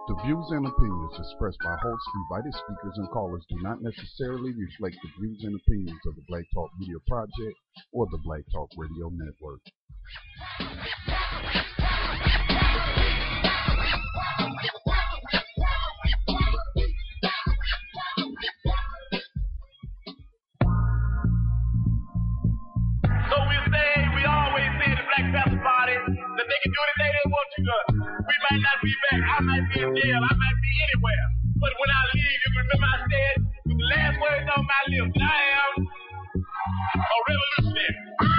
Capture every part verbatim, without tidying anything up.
The views and opinions expressed by hosts, invited speakers, and callers do not necessarily reflect the views and opinions of the Black Talk Media Project or the Black Talk Radio Network. So we say, we always say the Black Panther Party that they can do anything they want to do. We might not be back. I might be in jail. I might be anywhere. But when I leave, you can remember I said, with the last words on my lips, that I am a revolutionary.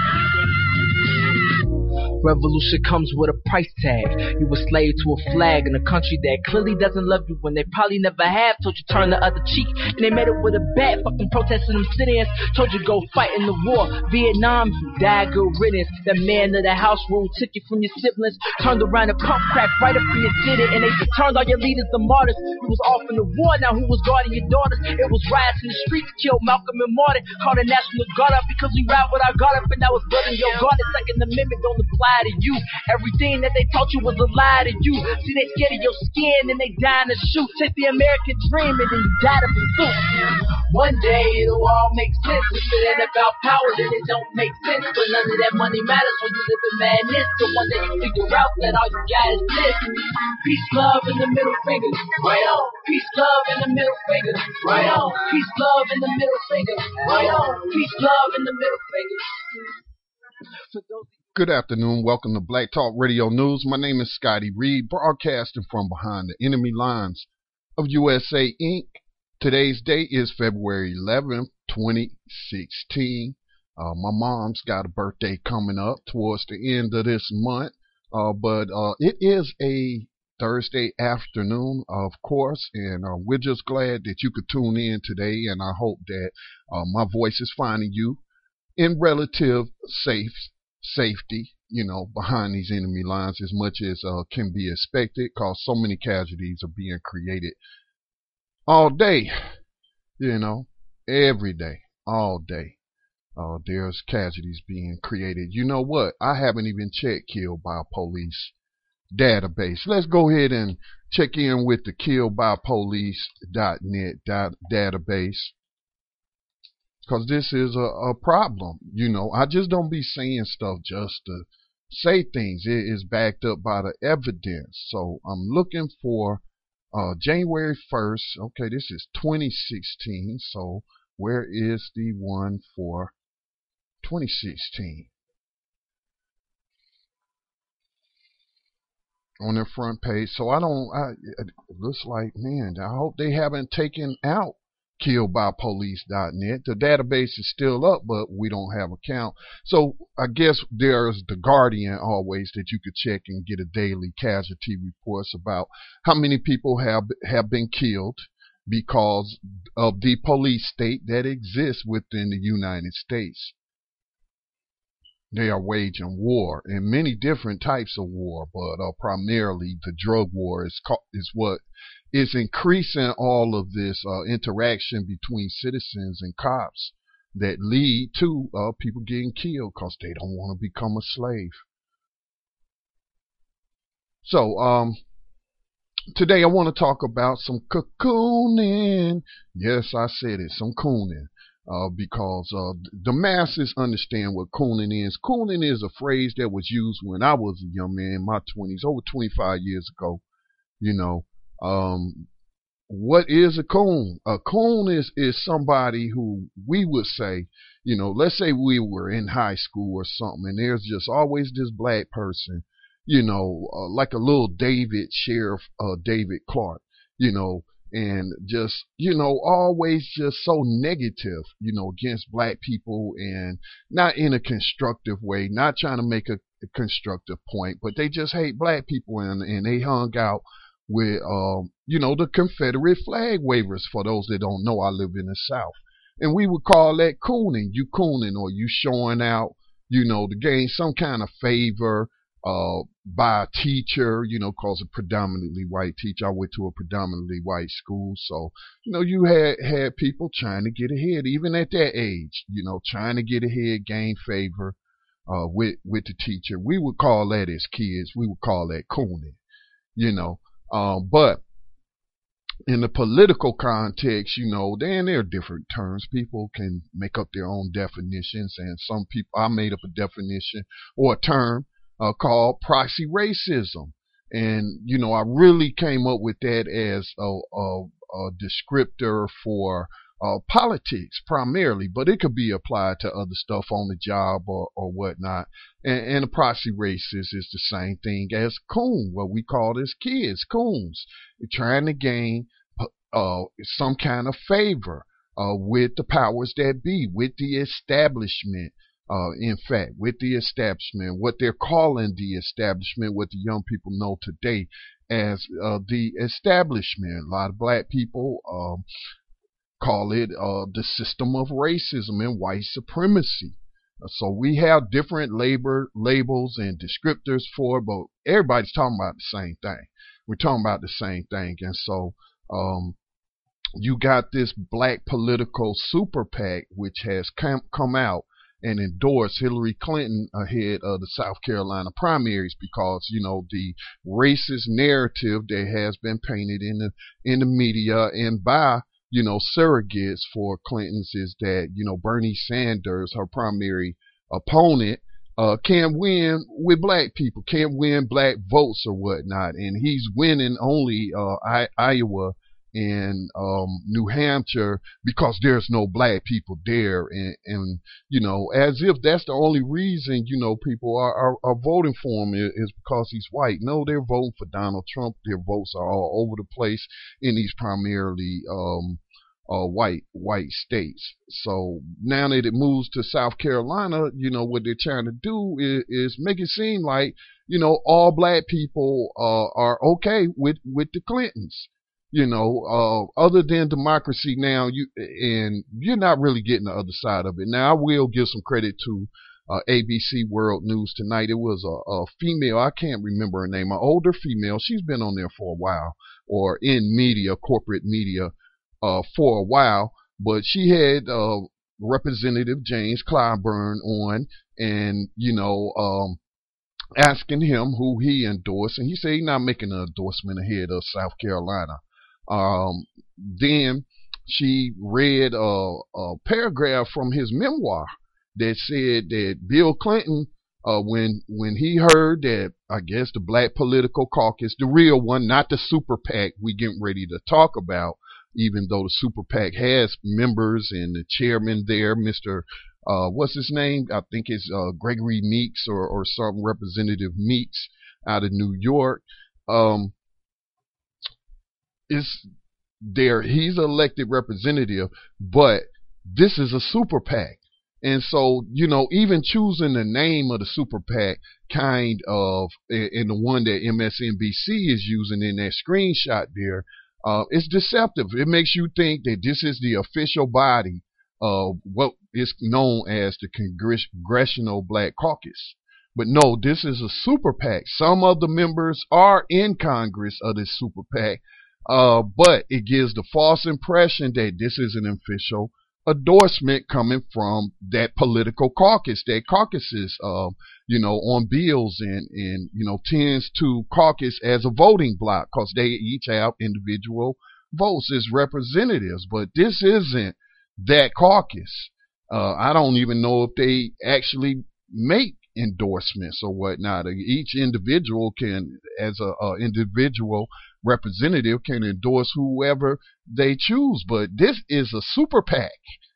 Revolution comes with a price tag. You a slave to a flag in a country that clearly doesn't love you when they probably never have. Told you turn the other cheek, and they made it with a bat. Fucking protesting them sit-ins. Told you go fight in the war. Vietnam, you died good riddance. That man of the house rule took you from your siblings. Turned around and pump crack right up in your city, and they just turned all your leaders to martyrs. You was off in the war, now who was guarding your daughters? It was riots in the streets, killed Malcolm and Martin. Called the National Guard up because we ride with our guard up, and that was blood in your garden. Second Amendment don't apply to you. Everything that they taught you was a lie to you. See, they scared of your skin and they dying to shoot. Take the American dream and then you die to pursue. One day it'll all make sense. If it ain't about power, then it don't make sense. But none of that money matters when you live in madness. The one that you figure out that all you got is this. Peace, love, and the middle finger. Right on. Peace, love, and the middle finger. Right on. Peace, love, and the middle finger. Right on. Peace, love, and the middle finger. For those Good afternoon. Welcome to Black Talk Radio News. My name is Scotty Reed, broadcasting from behind the enemy lines of U S A Incorporated. Today's date is February eleventh, twenty sixteen. Uh, my mom's got a birthday coming up towards the end of this month, uh, but uh, it is a Thursday afternoon, of course, and uh, we're just glad that you could tune in today, and I hope that uh, my voice is finding you in relative safe safety, you know, behind these enemy lines as much as uh, can be expected, because so many casualties are being created all day, you know, every day, all day. Uh, there's casualties being created. You know what? I haven't even checked killed by police database. Let's go ahead and check in with the killed by police dot net database. Because this is a, a problem, you know. I just don't be saying stuff just to say things. It is backed up by the evidence. So I'm looking for uh, January first. Okay, this is twenty sixteen. So where is the one for twenty sixteen? On their front page. So I don't, I, it looks like, man, I hope they haven't taken out killed by police dot net. The database is still up, but we don't have a count. So I guess there's the Guardian always that you could check and get a daily casualty reports about how many people have have been killed because of the police state that exists within the United States. They are waging war, and many different types of war, but uh, primarily the drug war is is what is increasing all of this uh, interaction between citizens and cops that lead to uh, people getting killed because they don't want to become a slave. So um, today I want to talk about some cocooning. Yes, I said it, some cooning. Uh, because uh, the masses understand what cooning is. Cooning is a phrase that was used when I was a young man in my twenties, over twenty-five years ago. You know, um, what is a coon? A coon is, is somebody who we would say, you know, let's say we were in high school or something, and there's just always this black person, you know, uh, like a little David, Sheriff uh, David Clark, you know, and just, you know, always just so negative, you know, against black people, and not in a constructive way, not trying to make a, a constructive point, but they just hate black people, and, and they hung out with, um, you know, the Confederate flag wavers. For those that don't know, I live in the South, and we would call that cooning. You cooning, or you showing out, you know, to gain some kind of favor uh, by a teacher, you know, cause a predominantly white teacher. I went to a predominantly white school. So, you know, you had, had people trying to get ahead, even at that age, you know, trying to get ahead, gain favor, uh, with, with the teacher. We would call that as kids, we would call that cooning, you know. Um, but in the political context, you know, then there are different terms. People can make up their own definitions, and some people, I made up a definition or a term uh, called proxy racism. And, you know, I really came up with that as a, a, a descriptor for uh, politics primarily, but it could be applied to other stuff on the job or, or whatnot. And, and a proxy racist is the same thing as coon, what we call as kids, coons, trying to gain uh, some kind of favor uh, with the powers that be, with the establishment. Uh, in fact, with the establishment, what they're calling the establishment, what the young people know today as uh, the establishment. A lot of black people um, call it uh, the system of racism and white supremacy. Uh, so we have different labor labels and descriptors for it, but everybody's talking about the same thing. We're talking about the same thing. And so um, you got this black political super PAC, which has come, come out and endorse Hillary Clinton ahead of the South Carolina primaries because, you know, the racist narrative that has been painted in the in the media and by, you know, surrogates for Clinton's is that, you know, Bernie Sanders, her primary opponent, uh, can't win with black people, can't win black votes or whatnot, and he's winning only uh, I- Iowa in um, New Hampshire because there's no black people there, and, and you know, as if that's the only reason, you know, people are, are, are voting for him is, is because he's white. No, they're voting for Donald Trump. Their votes are all over the place in these primarily um, uh, white white states. So now that it moves to South Carolina, you know, what they're trying to do is, is make it seem like, you know, all black people uh, are okay with, with the Clintons. You know, uh, other than democracy now, you and you're not really getting the other side of it. Now, I will give some credit to uh, A B C World News tonight. It was a, a female, I can't remember her name, an older female. She's been on there for a while, or in media, corporate media, uh, for a while. But she had uh, Representative James Clyburn on, and you know, um, asking him who he endorsed, and he said he's not making an endorsement ahead of South Carolina. Um, then she read a, a paragraph from his memoir that said that Bill Clinton, uh, when when he heard that, I guess the Black Political Caucus, the real one, not the super PAC we getting ready to talk about, even though the super PAC has members and the chairman there, Mister Uh, what's his name? I think it's uh, Gregory Meeks or or some Representative Meeks out of New York. Um, Is there, he's an elected representative, but this is a super PAC. And so, you know, even choosing the name of the super PAC kind of, and the one that M S N B C is using in that screenshot there, uh, it's deceptive. It makes you think that this is the official body of what is known as the Congressional Black Caucus. But no, this is a super PAC. Some of the members are in Congress of this super PAC. Uh, but it gives the false impression that this is an official endorsement coming from that political caucus. That caucuses, uh, you know, on bills and, and, you know, tends to caucus as a voting block because they each have individual votes as representatives. But this isn't that caucus. Uh, I don't even know if they actually make endorsements or whatnot. Each individual can, as a, a individual representative, can endorse whoever they choose. But this is a super PAC.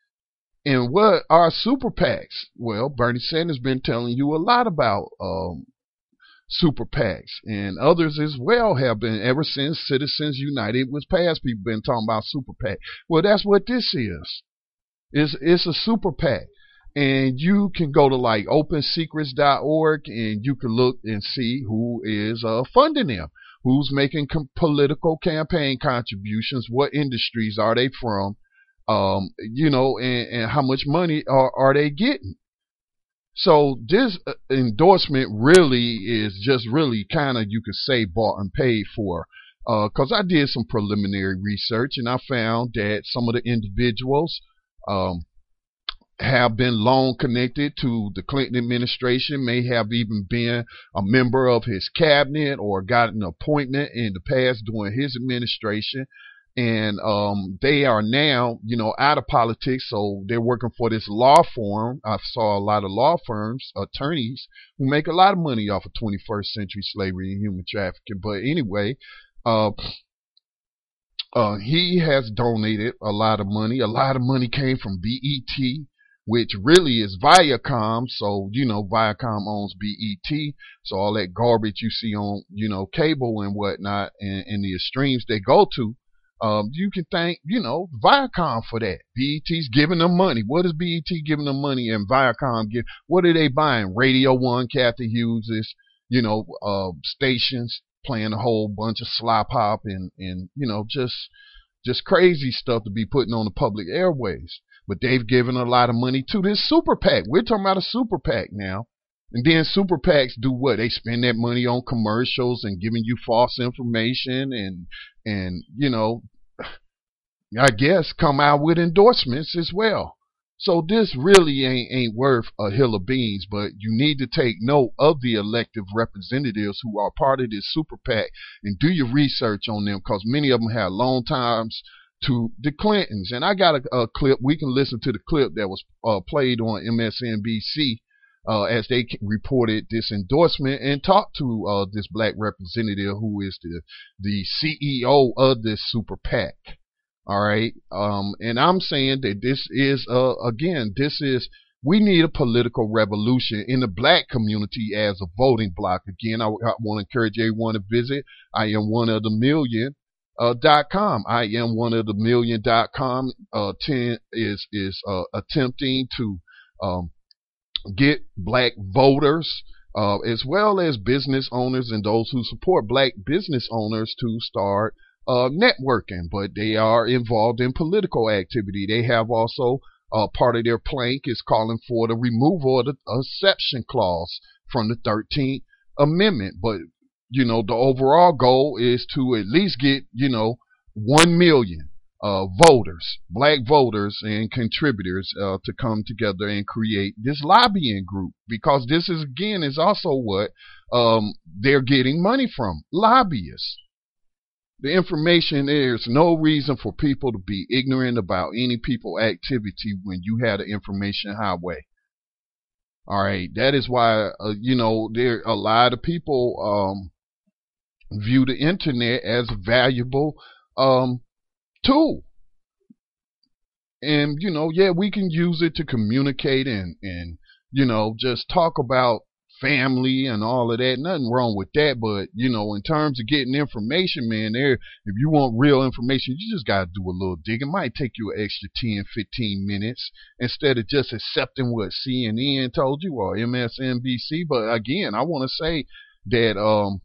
And what are super PACs? Well, Bernie Sanders been telling you a lot about um, super PACs, and others as well have been ever since Citizens United was passed. People been talking about super PAC. Well, that's what this is. It's it's a super PAC. And you can go to like open secrets dot org and you can look and see who is uh, funding them, who's making com- political campaign contributions, what industries are they from, um, you know, and, and how much money are, are they getting. So this uh, endorsement really is just really kind of, you could say, bought and paid for. Because uh, I did some preliminary research and I found that some of the individuals um, have been long connected to the Clinton administration, may have even been a member of his cabinet or got an appointment in the past during his administration. And um, they are now, you know, out of politics, so they're working for this law firm. I saw a lot of law firms, attorneys, who make a lot of money off of twenty-first century slavery and human trafficking. But anyway, uh, uh, he has donated a lot of money. A lot of money came from B E T, which really is Viacom. So, you know, Viacom owns B E T. So all that garbage you see on, you know, cable and whatnot, and, and the streams they go to, Um, you can thank, you know, Viacom for that. B E T's giving them money. What is B E T giving them money and Viacom give? What are they buying? Radio One, Kathy Hughes' you know, uh, stations playing a whole bunch of slop hop and, and, you know, just, just crazy stuff to be putting on the public airways. But they've given a lot of money to this super PAC. We're talking about a super PAC now. And then super PACs do what? They spend that money on commercials and giving you false information and, and, you know, I guess come out with endorsements as well. So this really ain't, ain't worth a hill of beans, but you need to take note of the elected representatives who are part of this super PAC and do your research on them, because many of them had long times to the Clintons. And I got a, a clip. We can listen to the clip that was uh, played on M S N B C. Uh, as they reported this endorsement and talked to uh, this black representative who is the the C E O of this super PAC. All right, um, and I'm saying that this is uh, again, this is we need a political revolution in the black community as a voting bloc. Again, I, I want to encourage everyone to visit I am one of the million. Uh, dot com. I am one of the million dot com. Uh, ten is is uh, attempting to um, get black voters, uh, as well as business owners and those who support black business owners to start uh, networking, but they are involved in political activity. They have also, uh, part of their plank is calling for the removal of the exception clause from the thirteenth Amendment. But, you know, the overall goal is to at least get, you know, one million Uh, voters, black voters and contributors uh, to come together and create this lobbying group, because this is again is also what um, they're getting money from, lobbyists. The information, there's no reason for people to be ignorant about any people activity when you have the information highway. All right, that is why uh, you know there a lot of people um, view the internet as a valuable um, tool. And, you know, yeah, we can use it to communicate and, and, you know, just talk about family and all of that. Nothing wrong with that. But, you know, in terms of getting information, man, there, if you want real information, you just got to do a little digging. It might take you an extra ten, fifteen minutes instead of just accepting what C N N told you or M S N B C. But again, I want to say that, um,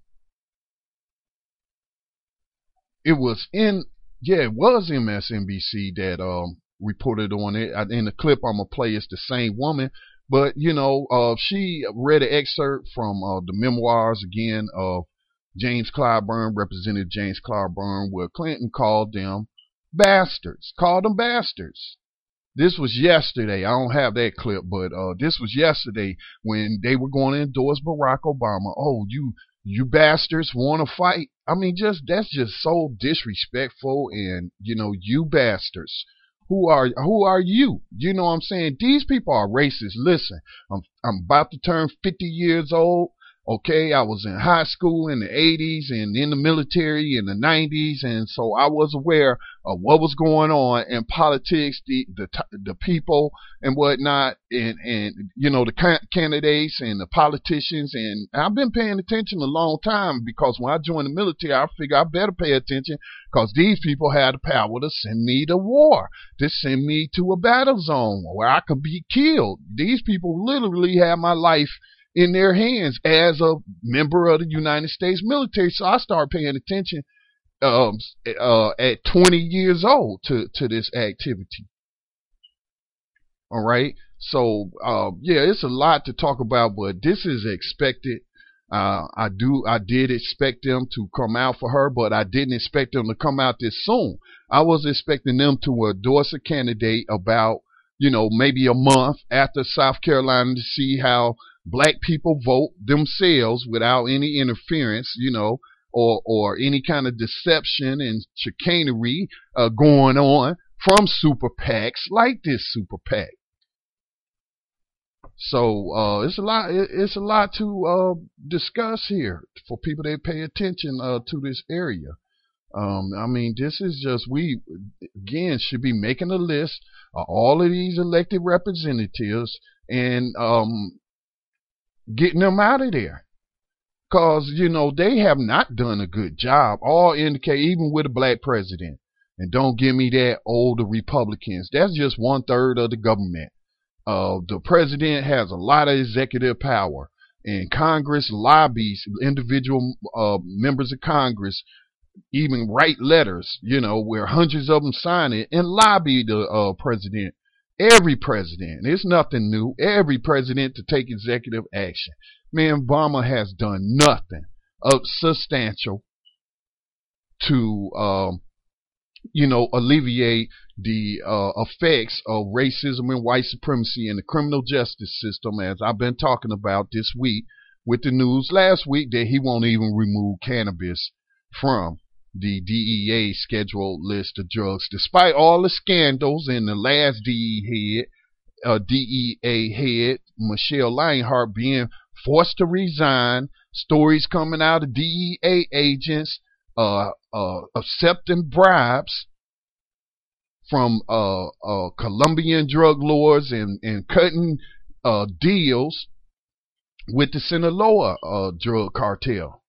it was in, yeah, it was M S N B C that, um, reported on it. In the clip I'm gonna play, it's the same woman, but you know, uh, she read an excerpt from uh, the memoirs again of James Clyburn, Representative James Clyburn, where Clinton called them bastards, called them bastards. This was yesterday. I don't have that clip, but uh, this was yesterday when they were going to endorse Barack Obama. Oh, you you bastards want to fight? I mean, just that's just so disrespectful, and you know, you bastards. Who are who are you? You know what I'm saying? These people are racist. Listen, I'm I'm about to turn fifty years old. Okay, I was in high school in the eighties and in the military in the nineties, and so I was aware of what was going on in politics, the the the people and whatnot, and and you know the candidates and the politicians, and I've been paying attention a long time, because when I joined the military, I figured I better pay attention, because these people had the power to send me to war, to send me to a battle zone where I could be killed. These people literally had my life in their hands as a member of the United States military. So I started paying attention um, uh, at twenty years old to, to this activity. All right. So, uh, yeah, it's a lot to talk about, but this is expected. Uh, I do, I did expect them to come out for her, but I didn't expect them to come out this soon. I was expecting them to endorse a candidate about, you know, maybe a month after South Carolina, to see how black people vote themselves without any interference, you know, or or any kind of deception and chicanery uh, going on from super PACs like this super PAC. So uh, it's a lot. It's a lot to uh, discuss here for people that pay attention uh, to this area. Um, I mean, this is just, we again should be making a list of all of these elected representatives and um, getting them out of there. Because, you know, they have not done a good job. All indicate, even with a black president. And don't give me that, oh, the Republicans. That's just one third of the government. Uh, the president has a lot of executive power. And Congress lobbies, individual uh, members of Congress even write letters, you know, where hundreds of them sign it and lobby the uh, president. Every president. It's nothing new. Every president to take executive action. Man, Obama has done nothing of substantial to, um, you know, alleviate the uh, effects of racism and white supremacy in the criminal justice system, as I've been talking about this week with the news last week that he won't even remove cannabis from the D E A scheduled list of drugs, despite all the scandals in the last D E A head, uh, D E A head, Michelle Lionheart, being forced to resign, stories coming out of D E A agents uh, uh, accepting bribes from uh, uh, Colombian drug lords and, and cutting uh, deals with the Sinaloa uh, drug cartel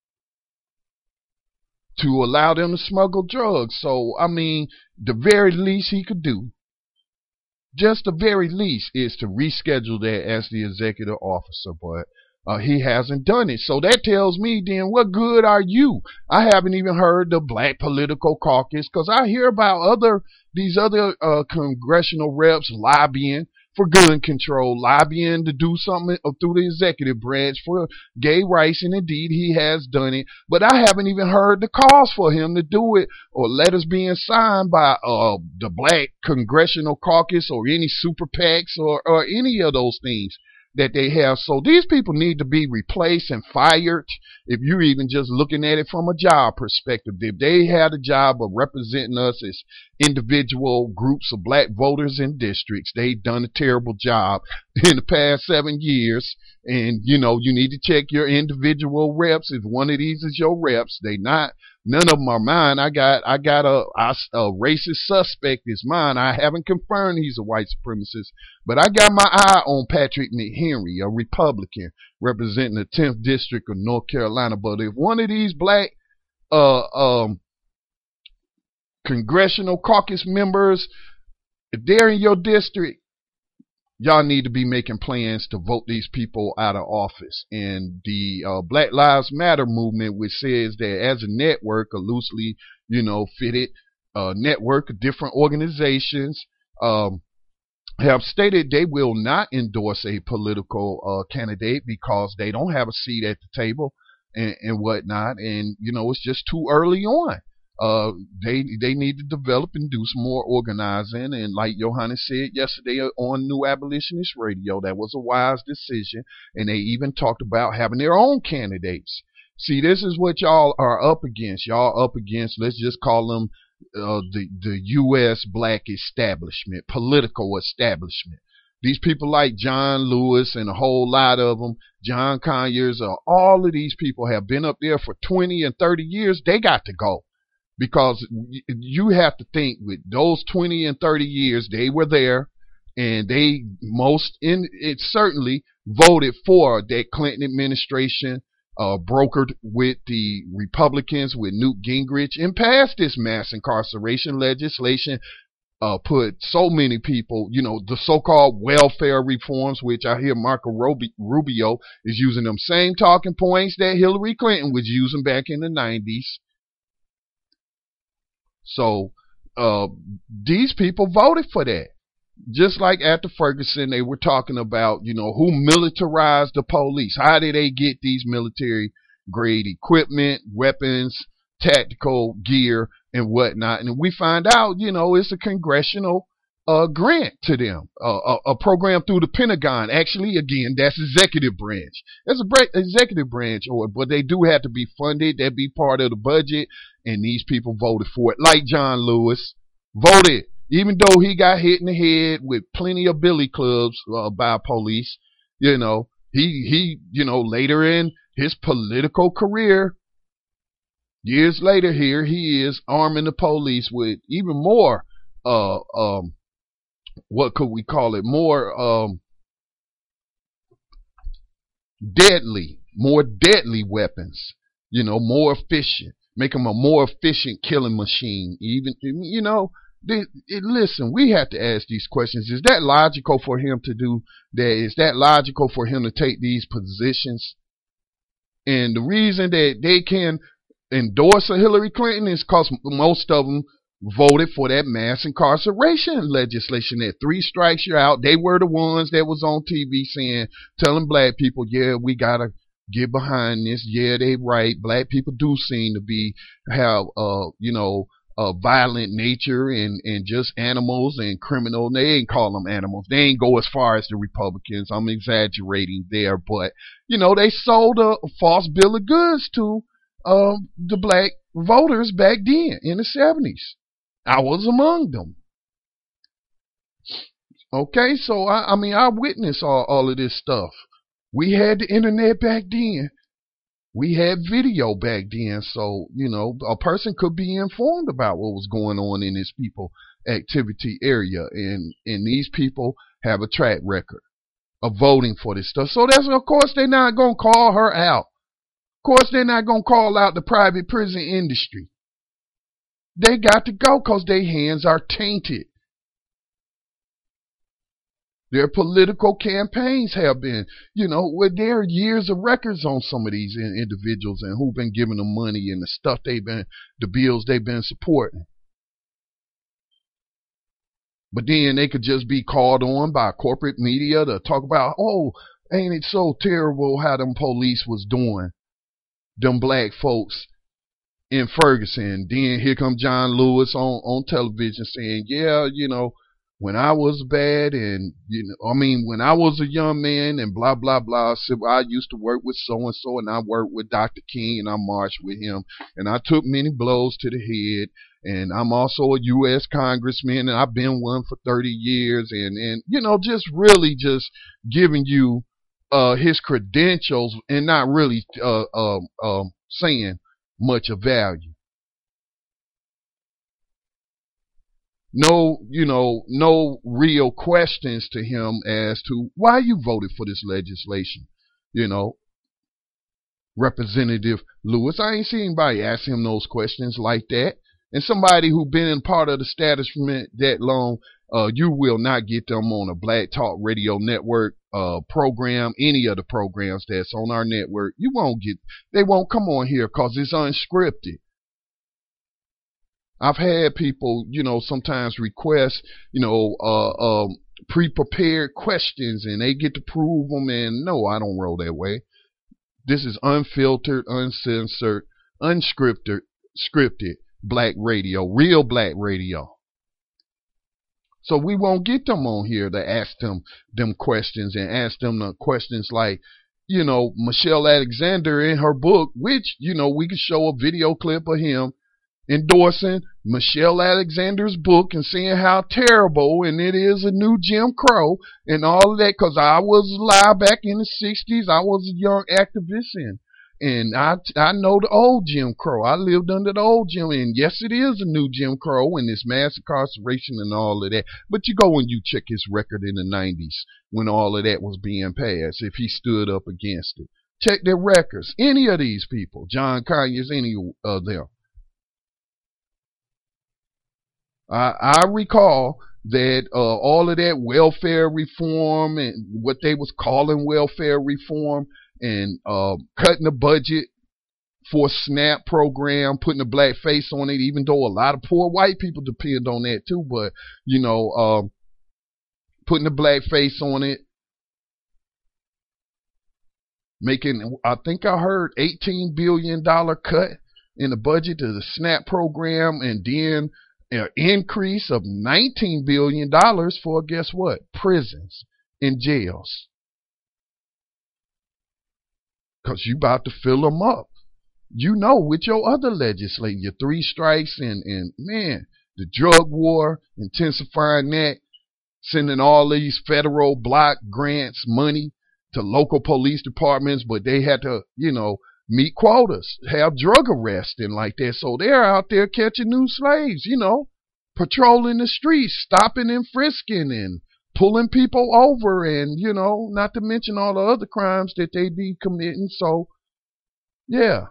to allow them to smuggle drugs. So, I mean, the very least he could do, just the very least, is to reschedule that as the executive officer. But uh, he hasn't done it. So that tells me then, what good are you? I haven't even heard the Black Political Caucus, because I hear about other these other uh, congressional reps lobbying for gun control, lobbying to do something through the executive branch for gay rights, and indeed he has done it. But I haven't even heard the calls for him to do it, or letters being signed by uh, the Black Congressional Caucus or any super PACs or, or any of those things that they have. So these people need to be replaced and fired. If you're even just looking at it from a job perspective, if they had a job of representing us as individual groups of black voters in districts, they've done a terrible job in the past seven years. And, you know, you need to check your individual reps. If one of these is your reps, they not, none of them are mine. I got, I got a, a, a racist suspect is mine. I haven't confirmed he's a white supremacist, but I got my eye on Patrick McHenry, a Republican representing the tenth district of North Carolina. But if one of these black, uh, um, congressional caucus members, if they're in your district, y'all need to be making plans to vote these people out of office. And the uh, Black Lives Matter movement, which says that as a network, a loosely, you know, fitted uh, network of different organizations, um, have stated they will not endorse a political uh, candidate because they don't have a seat at the table and, and whatnot. And, you know, it's just too early on. Uh, they they need to develop and do some more organizing, and like Johannes said yesterday on New Abolitionist Radio, that was a wise decision. And they even talked about having their own candidates. See, this is what y'all are up against. Y'all up against, let's just call them uh, the the U S black establishment, political establishment. These people like John Lewis and a whole lot of them, John Conyers, uh, all of these people have been up there for twenty and thirty years. They got to go. Because you have to think, with those twenty and thirty years, they were there, and they most in it certainly voted for that Clinton administration, uh, brokered with the Republicans, with Newt Gingrich, and passed this mass incarceration legislation. Uh, put so many people, you know, the so-called welfare reforms, which I hear Marco Rubio is using them same talking points that Hillary Clinton was using back in the nineties. So uh, these people voted for that. Just like after Ferguson, they were talking about, you know, who militarized the police. How did they get these military grade equipment, weapons, tactical gear, and whatnot? And we find out, you know, it's a congressional a grant to them, uh, a, a program through the Pentagon. Actually, again, that's executive branch. That's a bre- executive branch, or but they do have to be funded. That be part of the budget, and these people voted for it. Like John Lewis voted, even though he got hit in the head with plenty of billy clubs uh, by police. You know, he he, you know, later in his political career, years later, here he is arming the police with even more. Uh, um, what could we call it? More um, deadly, more deadly weapons. You know, more efficient. Make them a more efficient killing machine. Even, you know, they, it, listen, we have to ask these questions. Is that logical for him to do that? Is that logical for him to take these positions? And the reason that they can endorse a Hillary Clinton is because most of them voted for that mass incarceration legislation. That three strikes you're out. They were the ones that was on T V saying, telling black people, yeah, we gotta get behind this. Yeah, they right. Black people do seem to be have uh you know a violent nature and and just animals and criminal. They ain't call them animals. They ain't go as far as the Republicans. I'm exaggerating there, but you know they sold a false bill of goods to um the black voters back then in the seventies. I was among them. Okay, so I, I mean, I witnessed all, all of this stuff. We had the internet back then. We had video back then. So, you know, a person could be informed about what was going on in this people activity area. And, and these people have a track record of voting for this stuff. So that's, of course, they're not going to call her out. Of course, they're not going to call out the private prison industry. They got to go because their hands are tainted. Their political campaigns have been, you know, where there are years of records on some of these individuals and who've been giving them money and the stuff they've been, the bills they've been supporting. But then they could just be called on by corporate media to talk about, oh, ain't it so terrible how them police was doing them black folks in Ferguson. Then here come John Lewis on, on television saying, yeah, you know, when I was bad and, you know, I mean, when I was a young man and blah, blah, blah, so I used to work with so-and-so and I worked with Doctor King and I marched with him and I took many blows to the head and I'm also a U S congressman and I've been one for thirty years and, and you know, just really just giving you uh, his credentials and not really uh, uh, uh, saying much of value. No, you know, no real questions to him as to why you voted for this legislation. You know, Representative Lewis, I ain't seen anybody ask him those questions like that. And somebody who been in part of the establishment that long, uh, you will not get them on a Black Talk Radio Network uh, program, any of the programs that's on our network. You won't get, they won't come on here because it's unscripted. I've had people, you know, sometimes request, you know, uh, um, pre-prepared questions and they get to prove them. And no, I don't roll that way. This is unfiltered, uncensored, unscripted, scripted black radio, real black radio. So we won't get them on here to ask them them questions and ask them the questions like, you know, Michelle Alexander in her book, which, you know, we could show a video clip of him endorsing Michelle Alexander's book and saying how terrible and it is a new Jim Crow and all of that, because I was alive back in the sixties. I was a young activist and and I I know the old Jim Crow. I lived under the old Jim, and yes, it is a new Jim Crow and this mass incarceration and all of that. But you go and you check his record in the nineties when all of that was being passed, if he stood up against it. Check their records. Any of these people, John Conyers, any of them. I, I recall that uh, all of that welfare reform and what they was calling welfare reform and uh, cutting the budget for a SNAP program, putting a black face on it, even though a lot of poor white people depend on that too. But, you know, um, putting a black face on it, making, I think I heard eighteen billion dollars cut in the budget to the SNAP program, and then an increase of nineteen billion dollars for, guess what? Prisons and jails. Because you about to fill them up. You know, with your other legislation, your three strikes and, and man, the drug war, intensifying that, sending all these federal block grants, money to local police departments, but they had to, you know, meet quotas, have drug arrests and like that. So they're out there catching new slaves, you know, patrolling the streets, stopping and frisking and pulling people over, and, you know, not to mention all the other crimes that they be committing. So, yeah.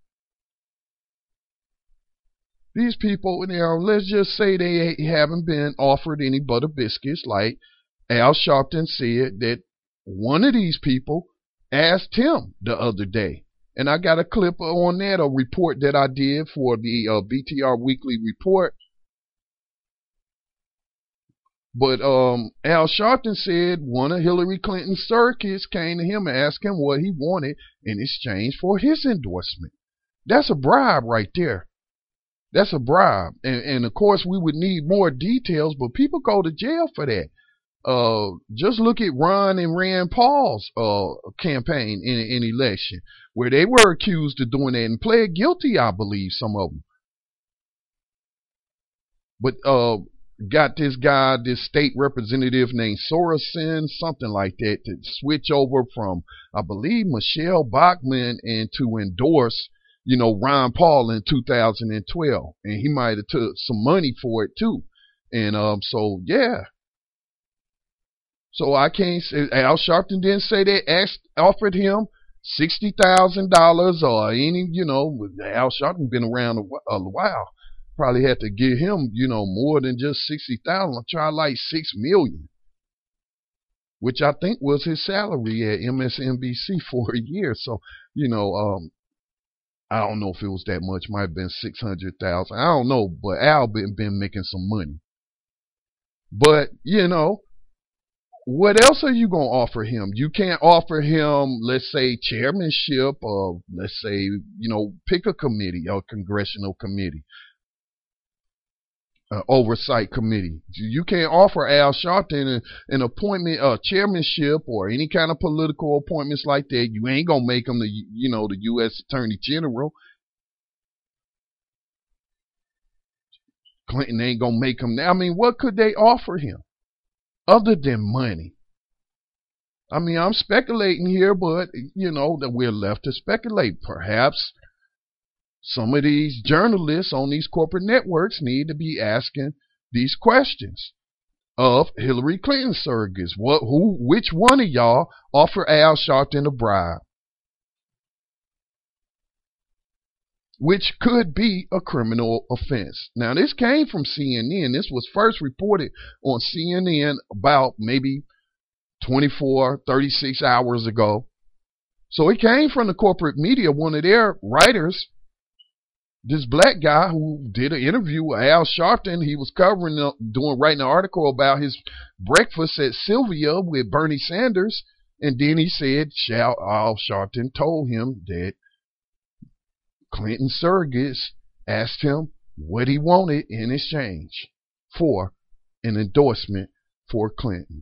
These people, you know, let's just say they haven't been offered any butter biscuits. Like Al Sharpton said that one of these people asked him the other day. And I got a clip on that, a report that I did for the uh, B T R Weekly Report. But um, Al Sharpton said one of Hillary Clinton's circuits came to him and asked him what he wanted in exchange for his endorsement. That's a bribe right there. That's a bribe. And, and of course, we would need more details, but people go to jail for that. Uh, just look at Ron and Rand Paul's uh, campaign in an election, where they were accused of doing that and pled guilty, I believe, some of them. But uh, got this guy, this state representative named Sorensen, something like that, to switch over from, I believe, Michelle Bachmann, and to endorse, you know, Ron Paul in two thousand twelve. And he might have took some money for it too. And um, so, yeah. So I can't say, Al Sharpton didn't say they asked, offered him sixty thousand dollars or any, you know, Al Sharpton been around a, a while. Probably had to give him, you know, more than just sixty thousand dollars. Try like six million dollars, which I think was his salary at M S N B C for a year. So, you know, um, I don't know if it was that much. Might have been six hundred thousand dollars. I don't know, but Al been, been making some money. But, you know, what else are you going to offer him? You can't offer him, let's say, chairmanship of, let's say, you know, pick a committee, a congressional committee, uh, oversight committee. You can't offer Al Sharpton an, an appointment, a uh, chairmanship or any kind of political appointments like that. You ain't going to make him the, you know, the U S Attorney General. Clinton ain't going to make him. I mean, what could they offer him other than money? I mean, I'm speculating here, but, you know, that we're left to speculate. Perhaps some of these journalists on these corporate networks need to be asking these questions of Hillary Clinton surrogates. What, who, which one of y'all offer Al Sharpton a bribe? Which could be a criminal offense. Now, this came from C N N. This was first reported on C N N about maybe twenty-four, thirty-six hours ago. So it came from the corporate media. One of their writers, this black guy who did an interview with Al Sharpton, he was covering, doing, writing an article about his breakfast at Sylvia with Bernie Sanders. And then he said Al Sharpton told him that Clinton surrogates asked him what he wanted in exchange for an endorsement for Clinton.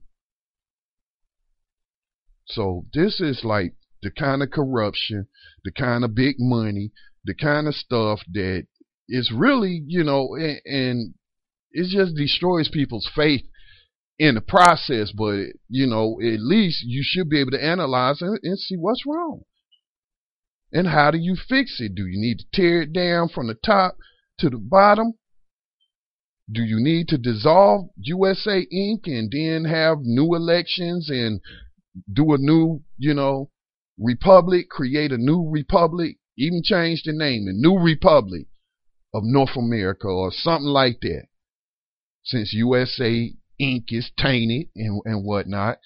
So this is like the kind of corruption, the kind of big money, the kind of stuff that is really, you know, and, and it just destroys people's faith in the process. But, you know, at least you should be able to analyze and, and see what's wrong. And how do you fix it? Do you need to tear it down from the top to the bottom? Do you need to dissolve U S A Incorporated and then have new elections and do a new, you know, republic, create a new republic, even change the name, the New Republic of North America or something like that, since U S A Incorporated is tainted and, and whatnot?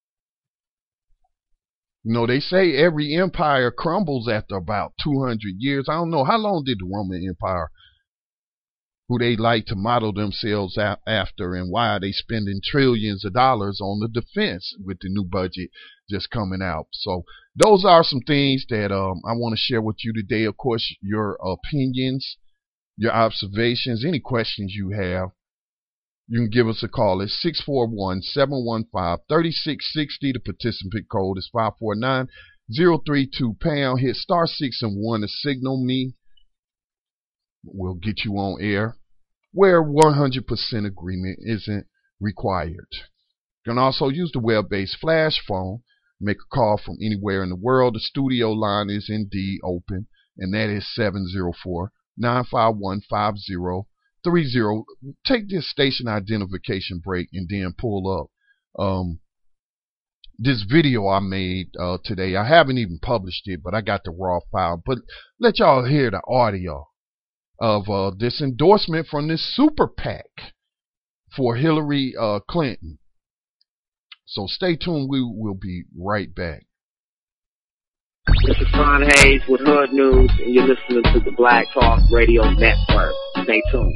You know, they say every empire crumbles after about two hundred years. I don't know. How long did the Roman Empire, who they like to model themselves after, and why are they spending trillions of dollars on the defense with the new budget just coming out? So those are some things that um, I want to share with you today. Of course, your opinions, your observations, any questions you have. You can give us a call at six four one, seven one five, three six six zero. The participant code is five four nine zero three two pound. Hit star six and one to signal me. We'll get you on air where one hundred percent agreement isn't required. You can also use the web-based flash phone. Make a call from anywhere in the world. The studio line is indeed open, and that is seven zero four, nine five one, five zero three zero. Take this station identification break and then pull up um, this video I made uh, today. I haven't even published it, but I got the raw file. But let y'all hear the audio of uh, this endorsement from this super PAC for Hillary uh, Clinton. So stay tuned. We will be right back. This is Ron Hayes with Hood News, and you're listening to the Black Talk Radio Network. Stay tuned.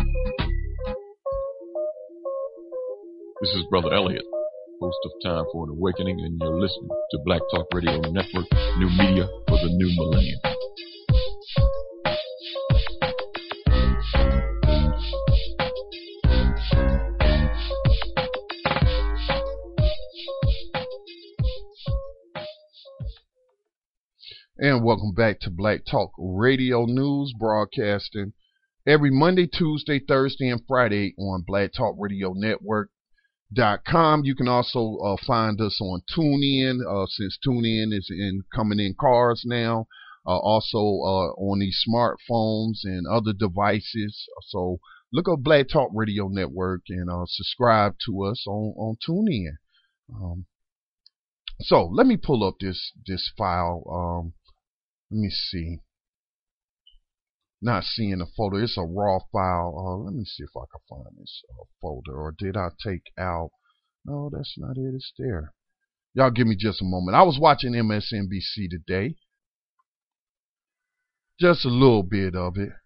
This is Brother Elliot, host of Time for an Awakening, and you're listening to Black Talk Radio Network, new media for the new millennium. And welcome back to Black Talk Radio News, broadcasting every Monday, Tuesday, Thursday, and Friday on Black Talk Radio Network dot com. You can also uh, find us on TuneIn, uh, since TuneIn is in coming in cars now. Uh, also uh, on these smartphones and other devices. So look up Black Talk Radio Network and uh, subscribe to us on on TuneIn. Um, so let me pull up this this file. Um, Let me see. Not seeing the folder. It's a raw file. Uh, let me see if I can find this uh, folder. Or did I take out? No, that's not it. It's there. Y'all give me just a moment. I was watching M S N B C today. Just a little bit of it.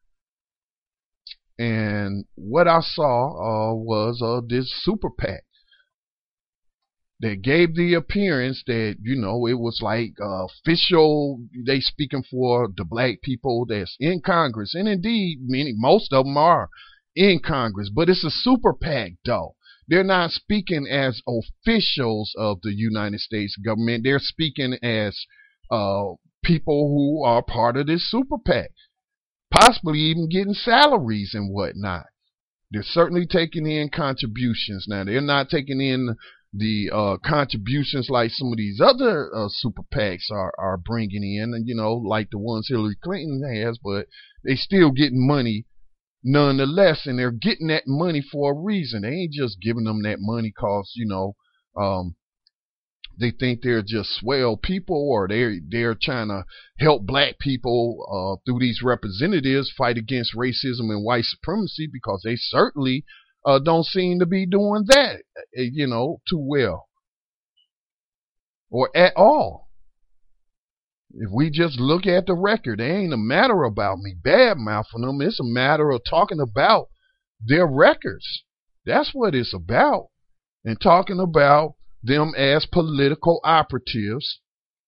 And what I saw uh, was uh, this super PAC that gave the appearance that, you know, it was like uh, official, they speaking for the black people that's in Congress. And indeed, many, most of them are in Congress. But it's a super PAC, though. They're not speaking as officials of the United States government. They're speaking as uh, people who are part of this super PAC, possibly even getting salaries and whatnot. They're certainly taking in contributions. Now, they're not taking in the uh, contributions like some of these other uh, super PACs are, are bringing in, and you know, like the ones Hillary Clinton has, but they still getting money nonetheless, and they're getting that money for a reason. They ain't just giving them that money cause, you know, um, they think they're just swell people, or they're they're trying to help black people uh, through these representatives fight against racism and white supremacy, because they certainly Uh, don't seem to be doing that, you know, too well or at all. If we just look at the record, it ain't a matter about me bad mouthing them. It's a matter of talking about their records. That's what it's about. And talking about them as political operatives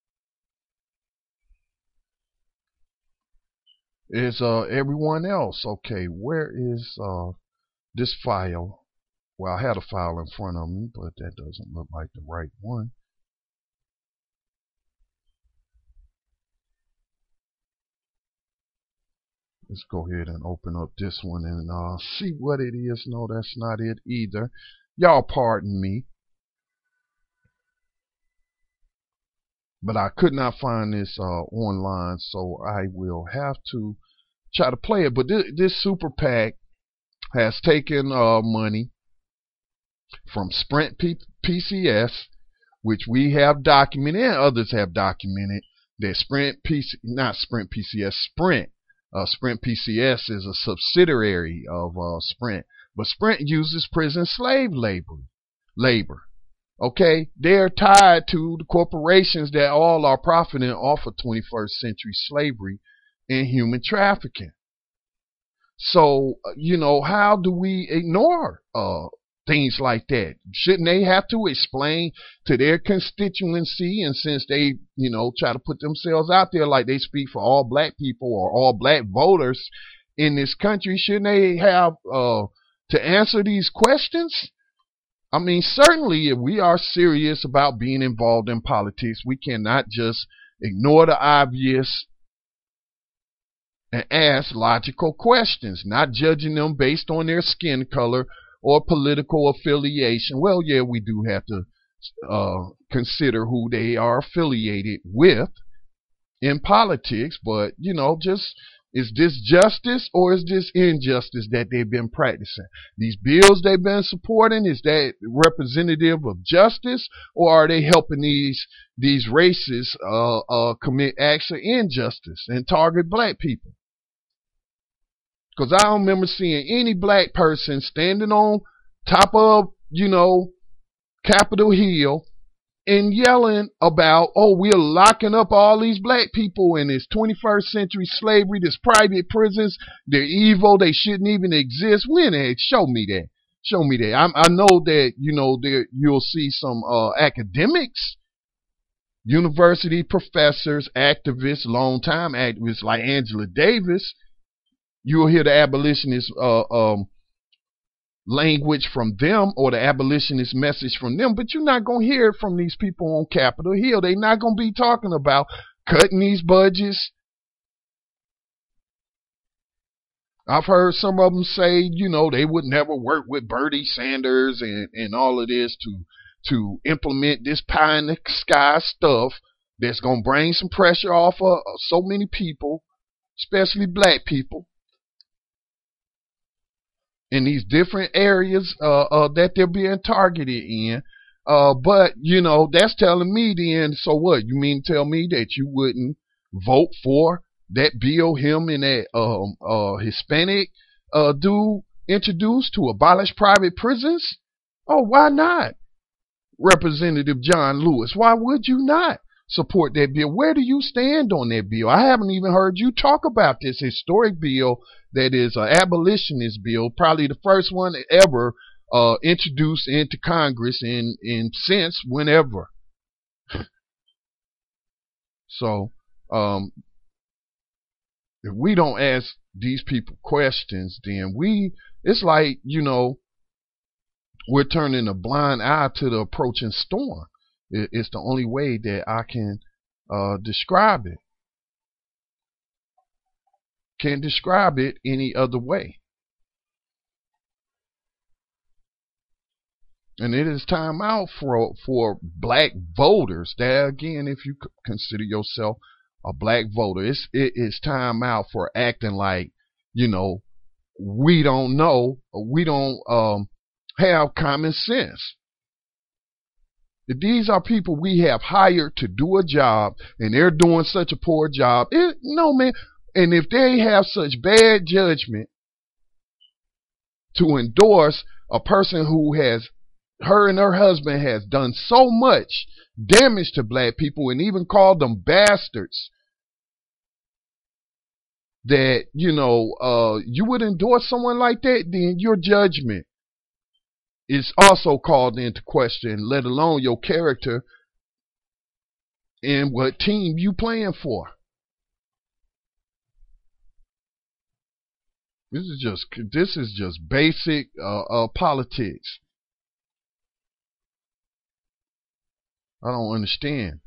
is uh, everyone else. Okay, where is uh, this file? Well, I had a file in front of me, but that doesn't look like the right one. Let's go ahead and open up this one and uh, see what it is. No, that's not it either. Y'all pardon me, but I could not find this uh, online, so I will have to try to play it. But this, this super PAC has taken uh, money from Sprint P PCS, which we have documented and others have documented that Sprint P C, not Sprint P C S, Sprint. Uh, Sprint P C S is a subsidiary of uh, Sprint, but Sprint uses prison slave labor. Labor, okay? They're tied to the corporations that all are profiting off of twenty-first century slavery and human trafficking. So, you know, how do we ignore uh, things like that? Shouldn't they have to explain to their constituency? And since they, you know, try to put themselves out there like they speak for all black people or all black voters in this country? Shouldn't they have uh, to answer these questions? I mean, certainly if we are serious about being involved in politics, we cannot just ignore the obvious and ask logical questions, not judging them based on their skin color or political affiliation. Well, yeah, we do have to uh, consider who they are affiliated with in politics, but, you know, just, is this justice or is this injustice that they've been practicing? These bills they've been supporting, is that representative of justice, or are they helping these these races uh, uh, commit acts of injustice and target black people? Because I don't remember seeing any black person standing on top of, you know, Capitol Hill and yelling about, oh, we're locking up all these black people in this twenty-first century slavery, this private prisons, they're evil, they shouldn't even exist. When? Show me that. Show me that. I, I know that, you know, there you'll see some uh, academics, university professors, activists, long-time activists like Angela Davis. You'll hear the abolitionist uh, um, language from them, or the abolitionist message from them, but you're not going to hear it from these people on Capitol Hill. They're not going to be talking about cutting these budgets. I've heard some of them say, you know, they would never work with Bernie Sanders and, and all of this to to implement this pie in the sky stuff that's going to bring some pressure off of so many people, especially black people, in these different areas uh, uh, that they're being targeted in. Uh, but, you know, that's telling me then, so what? You mean to tell me that you wouldn't vote for that bill him and that um, uh, Hispanic uh, dude introduced to abolish private prisons? Oh, why not? Representative John Lewis, why would you not support that bill? Where do you stand on that bill? I haven't even heard you talk about this historic bill that is an abolitionist bill, probably the first one ever uh, introduced into Congress in, in since whenever. So, um, if we don't ask these people questions, then we, it's like, you know, we're turning a blind eye to the approaching storm. It's the only way that I can uh, describe it. Can't describe it any other way. And it is time out for for black voters. There again, if you consider yourself a black voter, it's it is time out for acting like, you know, we don't know, we don't um, have common sense. If these are people we have hired to do a job and they're doing such a poor job, it, no man. And if they have such bad judgment to endorse a person who has, her and her husband has done so much damage to black people and even called them bastards, that, you know, uh, you would endorse someone like that, then your judgment is also called into question, let alone your character and what team you playing for. This is just this is just basic uh, uh, politics. I don't understand.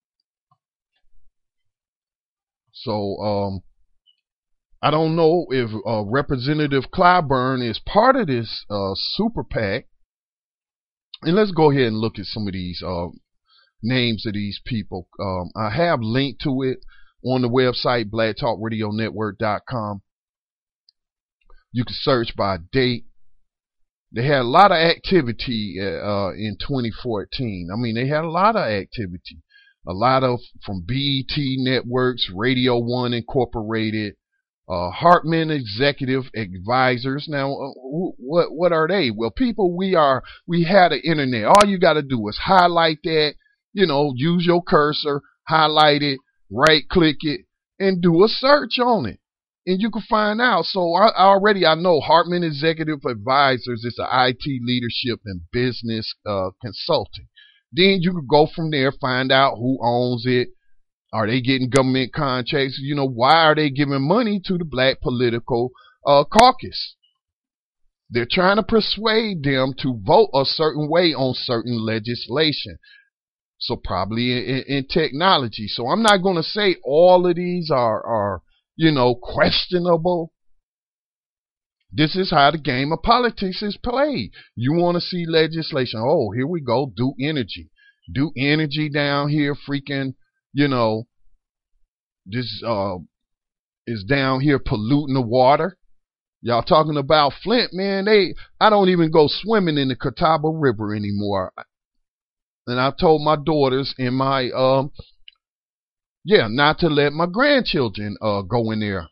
So um, I don't know if uh, Representative Clyburn is part of this uh, super PAC. And let's go ahead and look at some of these uh, names of these people. Um, I have linked to it on the website, black talk radio network dot com. You can search by date. They had a lot of activity uh, in twenty fourteen. I mean, they had a lot of activity. A lot of, from B E T Networks, Radio One Incorporated, uh, Hartman Executive Advisors. Now, uh, what what are they? Well, people, we are, we had the internet. All you got to do is highlight that, you know, use your cursor, highlight it, right click it, and do a search on it. And you can find out. So I, already I know Hartman Executive Advisors is an I T leadership and business uh, consulting. Then you can go from there, find out who owns it, Are they getting government contracts? You know, why are they giving money to the black political uh, caucus? They're trying to persuade them to vote a certain way on certain legislation. So probably in, in technology. So I'm not going to say all of these are, are, you know, questionable. This is how the game of politics is played. You want to see legislation. Oh, here we go. Duke Energy. Duke Energy down here freaking, you know, this uh is down here polluting the water. Y'all talking about Flint, man. They I don't even go swimming in the Catawba River anymore. And I told my daughters and my um yeah, not to let my grandchildren uh go in there,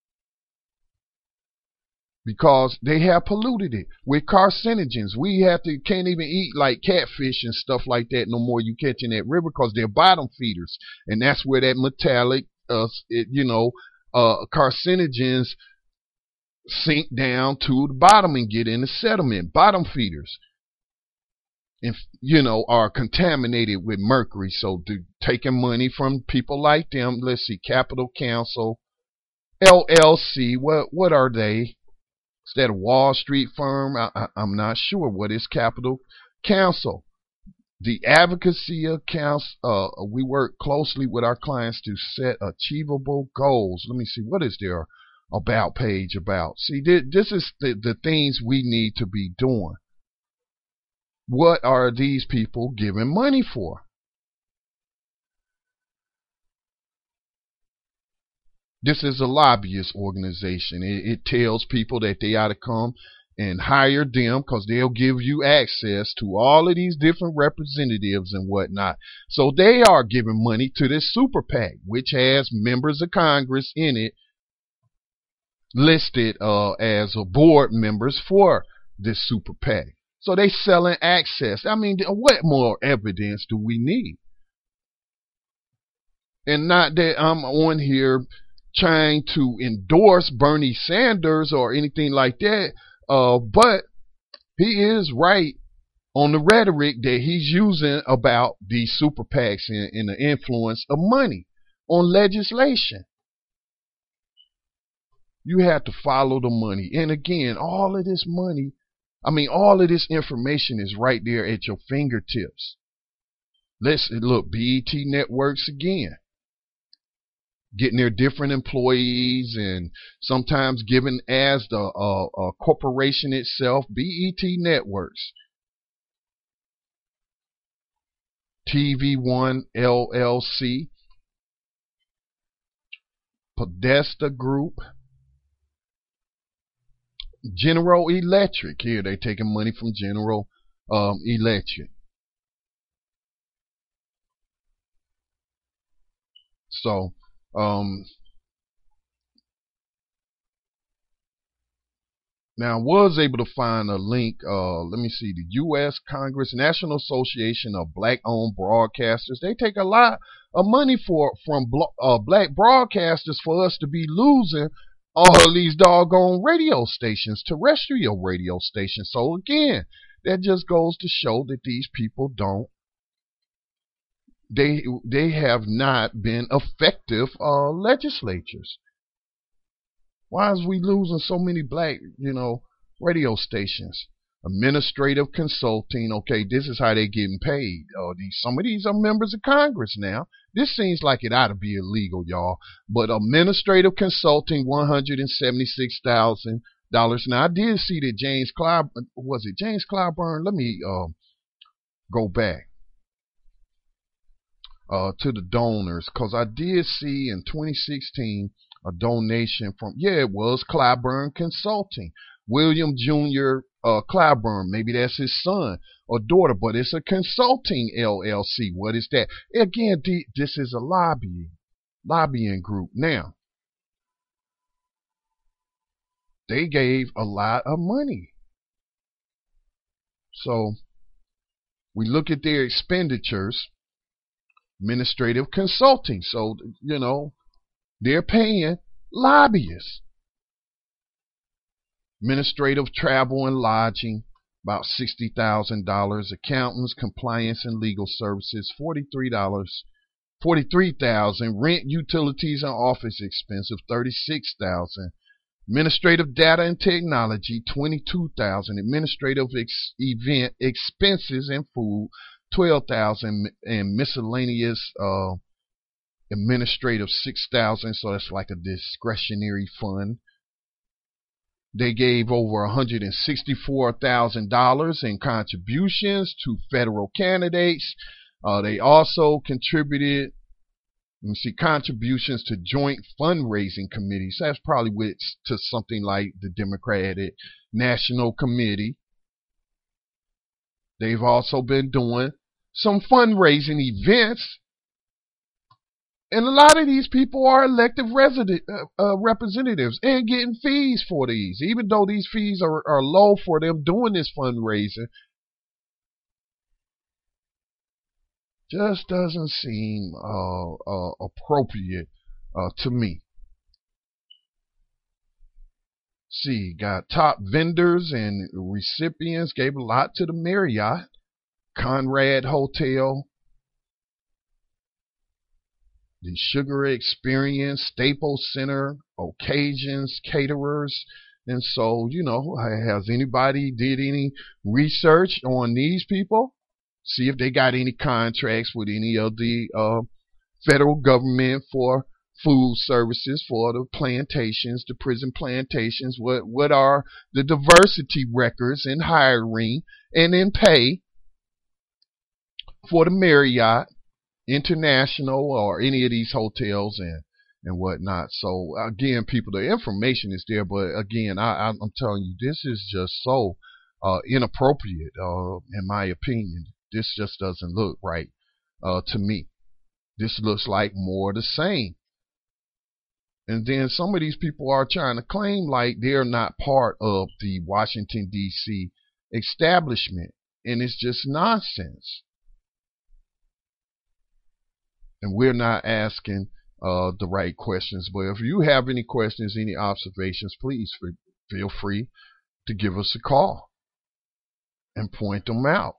because they have polluted it with carcinogens. We have to can't even eat like catfish and stuff like that no more. You catch in that river because they're bottom feeders, and that's where that metallic uh it, you know uh carcinogens sink down to the bottom and get in the sediment. Bottom feeders, and you know, are contaminated with mercury. So to, taking money from people like them. Let's see, Capital Council, L L C. What what are they? Is that a Wall Street firm? I, I, I'm not sure. What is Capital Council? The advocacy accounts. Uh, we work closely with our clients to set achievable goals. Let me see. What is their about page about? See, th- this is the, the things we need to be doing. What are these people giving money for? This is a lobbyist organization. It, it tells people that they ought to come and hire them because they'll give you access to all of these different representatives and whatnot. So they are giving money to this super PAC, which has members of Congress in it listed uh, as a board members for this super PAC. So they selling access. I mean, what more evidence do we need? And not that I'm on here trying to endorse Bernie Sanders or anything like that, uh, but he is right on the rhetoric that he's using about these super PACs and, and the influence of money on legislation. You have to follow the money. And again, all of this money, I mean, all of this information is right there at your fingertips. Let's look, B E T Networks again. Getting their different employees and sometimes given as the uh, uh, corporation itself, B E T Networks. T V One L L C. Podesta Group. General Electric. Here, they taking money from General um, Electric. So, um, now I was able to find a link. Uh, let me see. The U S Congress National Association of Black-Owned Broadcasters. They take a lot of money for from uh, black broadcasters for us to be losing all of these doggone radio stations, terrestrial radio stations. So again, that just goes to show that these people don't, they they have not been effective uh, legislatures. Why is we losing so many black, you know, radio stations? Administrative consulting. Okay, this is how they getting paid. Uh, these some of these are members of Congress now. This seems like it ought to be illegal, y'all. But administrative consulting, one hundred and seventy-six thousand dollars. Now I did see that James Clyburn, was it James Clyburn? Let me uh, go back uh, to the donors, because I did see in twenty sixteen a donation from, yeah, it was Clyburn Consulting. William Junior Uh, Clyburn, maybe that's his son or daughter, but it's a consulting L L C. What is that? Again, this is a lobbying, lobbying group. Now, they gave a lot of money. So, we look at their expenditures, administrative consulting. So, you know, they're paying lobbyists. Administrative travel and lodging, about sixty thousand dollars. Accountants, compliance, and legal services, forty-three thousand dollars. forty-three thousand dollars. Rent, utilities, and office expenses, thirty-six thousand dollars. Administrative data and technology, twenty-two thousand dollars. Administrative ex- event expenses and food, twelve thousand dollars. And miscellaneous uh, administrative, six thousand dollars. So that's like a discretionary fund. They gave over one hundred sixty-four thousand dollars in contributions to federal candidates. Uh, they also contributed, let me see, contributions to joint fundraising committees. That's probably with to something like the Democratic National Committee. They've also been doing some fundraising events. And a lot of these people are elected resident, uh, uh, representatives and getting fees for these. Even though these fees are, are low for them doing this fundraising, just doesn't seem uh, uh, appropriate uh, to me. See, got top vendors and recipients, gave a lot to the Marriott, Conrad Hotel, the Sugar Experience, Staples Center, Occasions, caterers. And so, you know, has anybody did any research on these people? See if they got any contracts with any of the uh, federal government for food services for the plantations, the prison plantations. What what are the diversity records in hiring and in pay for the Marriott International or any of these hotels and and whatnot. So again, people, the information is there, but again, I, I'm telling you, this is just so uh, inappropriate, uh, in my opinion. This just doesn't look right uh, to me. This looks like more the same. And then some of these people are trying to claim like they're not part of the Washington, D C establishment, and it's just nonsense. And we're not asking uh, the right questions. But if you have any questions, any observations, please feel free to give us a call and point them out.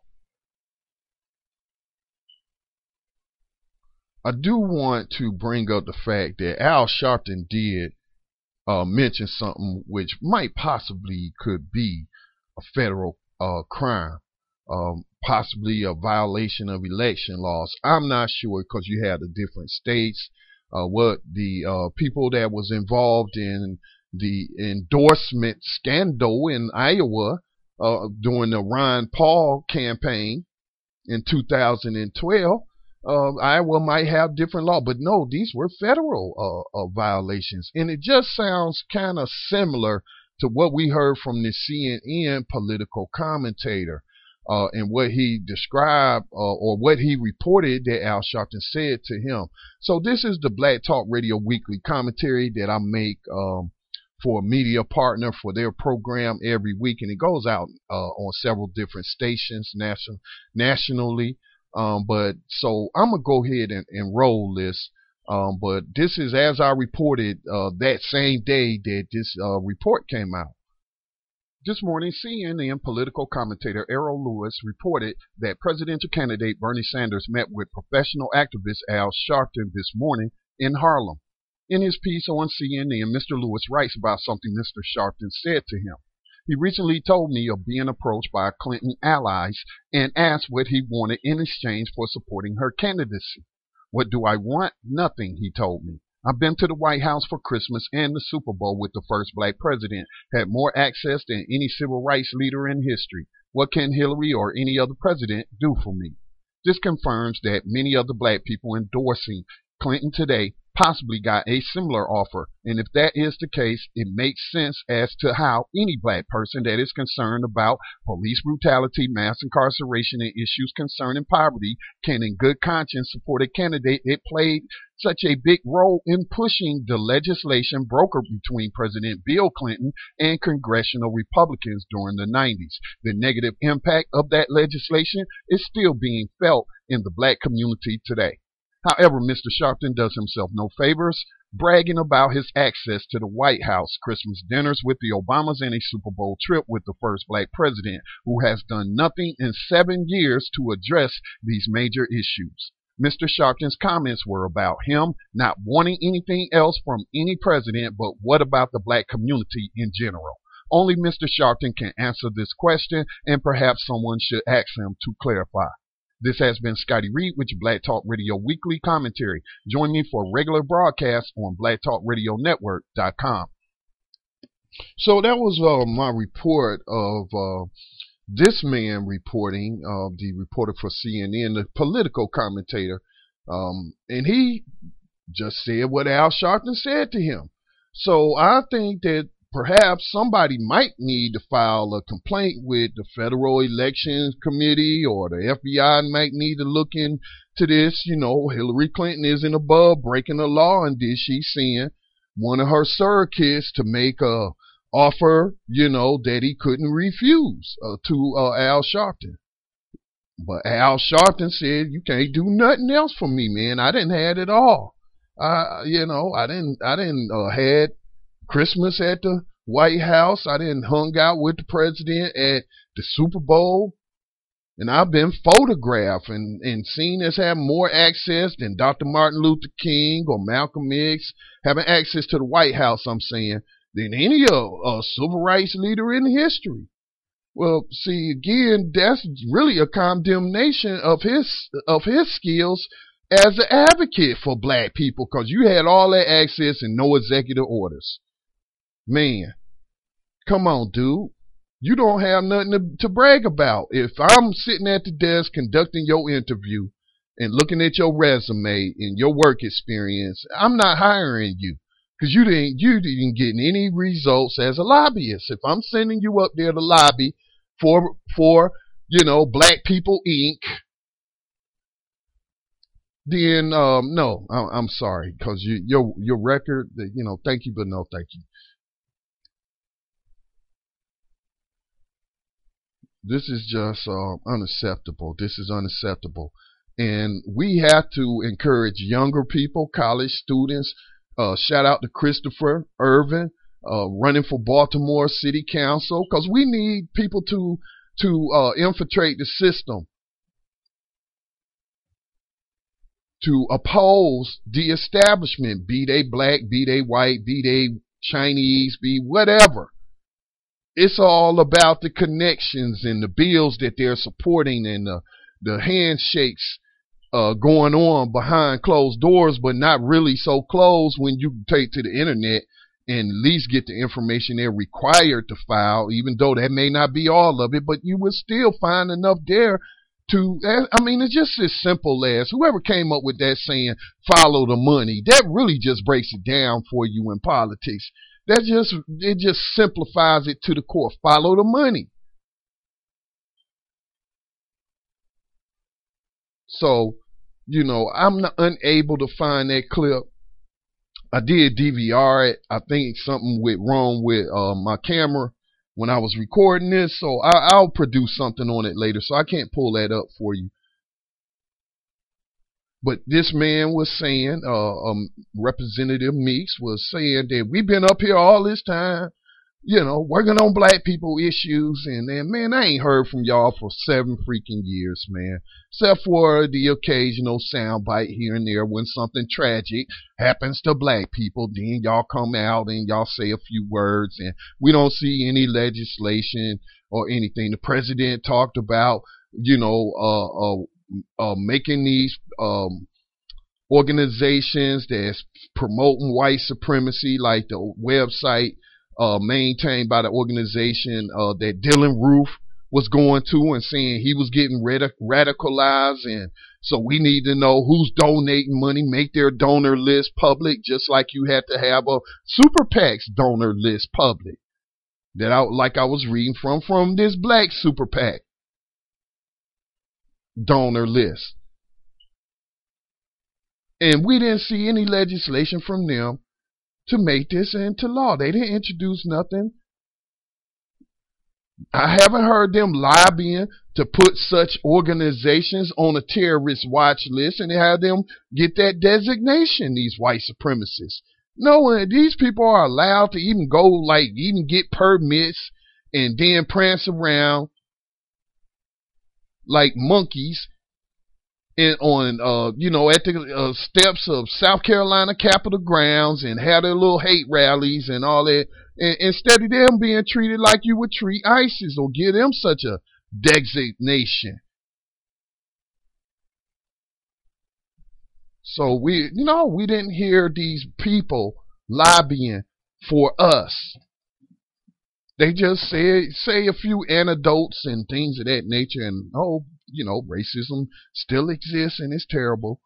I do want to bring up the fact that Al Sharpton did uh, mention something which might possibly could be a federal uh, crime. Um, possibly a violation of election laws. I'm not sure because you have the different states. Uh, what the uh, people that was involved in the endorsement scandal in Iowa uh, during the Ron Paul campaign in two thousand twelve, uh, Iowa might have different law, but no, these were federal uh, uh, violations, and it just sounds kind of similar to what we heard from the C N N political commentator. Uh, and what he described uh, or what he reported that Al Sharpton said to him. So this is the Black Talk Radio Weekly Commentary that I make um, for a media partner for their program every week, and it goes out uh, on several different stations national, nationally. Um, but so I'm gonna go ahead and, and roll this. Um, but this is as I reported uh, that same day that this uh, report came out. This morning, C N N political commentator Errol Louis reported that presidential candidate Bernie Sanders met with professional activist Al Sharpton this morning in Harlem. In his piece on C N N, Mister Louis writes about something Mister Sharpton said to him. He recently told me of being approached by Clinton allies and asked what he wanted in exchange for supporting her candidacy. What do I want? Nothing, he told me. I've been to the White House for Christmas and the Super Bowl with the first black president, had more access than any civil rights leader in history. What can Hillary or any other president do for me? This confirms that many of the black people endorsing Clinton today possibly got a similar offer, and if that is the case, it makes sense as to how any black person that is concerned about police brutality, mass incarceration, and issues concerning poverty can in good conscience support a candidate that played such a big role in pushing the legislation brokered between President Bill Clinton and congressional Republicans during the nineties. The negative impact of that legislation is still being felt in the black community today. However, Mister Sharpton does himself no favors, bragging about his access to the White House, Christmas dinners with the Obamas, and a Super Bowl trip with the first black president, who has done nothing in seven years to address these major issues. Mister Sharpton's comments were about him not wanting anything else from any president, but what about the black community in general? Only Mister Sharpton can answer this question, and perhaps someone should ask him to clarify. This has been Scotty Reed with your Black Talk Radio Weekly Commentary. Join me for regular broadcasts on black talk radio network dot com. So that was uh, my report of uh, this man reporting, uh, the reporter for C N N, the political commentator, um, and he just said what Al Sharpton said to him. So I think that perhaps somebody might need to file a complaint with the Federal Elections Committee, or the F B I might need to look into this. You know, Hillary Clinton isn't above breaking the law, and did she send one of her surrogates to make a offer, you know, that he couldn't refuse uh, to uh, Al Sharpton? But Al Sharpton said, you can't do nothing else for me, man. I didn't have it all. I, you know, I didn't, I didn't uh, had Christmas at the White House. I didn't hung out with the president at the Super Bowl. And I've been photographed and, and seen as having more access than Doctor Martin Luther King or Malcolm X, having access to the White House, I'm saying, than any uh, uh, civil rights leader in history. Well, see, again, that's really a condemnation of his of his skills as an advocate for black people, because you had all that access and no executive orders. Man, come on, dude. You don't have nothing to, to brag about. If I'm sitting at the desk conducting your interview and looking at your resume and your work experience, I'm not hiring you. Because you didn't, you didn't get any results as a lobbyist. If I'm sending you up there to lobby for, for you know, Black People Incorporated, then um, no, I, I'm sorry, because you, your your record, you know, thank you, but no, thank you. This is just uh, unacceptable. This is unacceptable, and we have to encourage younger people, college students. Uh, shout out to Christopher Irvin, uh, running for Baltimore City Council, because we need people to to uh, infiltrate the system, to oppose the establishment, be they black, be they white, be they Chinese, be whatever. It's all about the connections and the bills that they're supporting, and the, the handshakes Uh, going on behind closed doors, but not really so closed when you take to the internet and at least get the information they're required to file, even though that may not be all of it, but you will still find enough there to, I mean, it's just as simple as whoever came up with that saying, follow the money. That really just breaks it down for you in politics. That just, it just simplifies it to the core. Follow the money. So, you know, I'm not unable to find that clip. I did D V R it. I think something went wrong with uh, my camera when I was recording this, so I, I'll produce something on it later, so I can't pull that up for you. But this man was saying, uh, um, Representative Meeks was saying that we've been up here all this time, you know, working on black people issues, and then, man, I ain't heard from y'all for seven freaking years, man, except for the occasional soundbite here and there when something tragic happens to black people. Then y'all come out and y'all say a few words, and we don't see any legislation or anything. The president talked about, you know, uh, uh, uh making these um organizations that's promoting white supremacy, like the website Uh, maintained by the organization uh, that Dylan Roof was going to, and saying he was getting radic- radicalized, and so we need to know who's donating money, make their donor list public, just like you had to have a Super PAC's donor list public. That I, like I was reading from, from this black Super PAC donor list. And we didn't see any legislation from them to make this into law. They didn't introduce nothing. I haven't heard them lobbying to put such organizations on a terrorist watch list and have them get that designation, these white supremacists. No, these people are allowed to even go, like, even get permits and then prance around like monkeys in, on, uh, you know, at the uh, steps of South Carolina Capitol grounds and had their little hate rallies and all that. And instead of them being treated like you would treat ISIS or give them such a designation. So we, you know, we didn't hear these people lobbying for us. They just say say a few anecdotes and things of that nature, and oh, you know, racism still exists and it's terrible.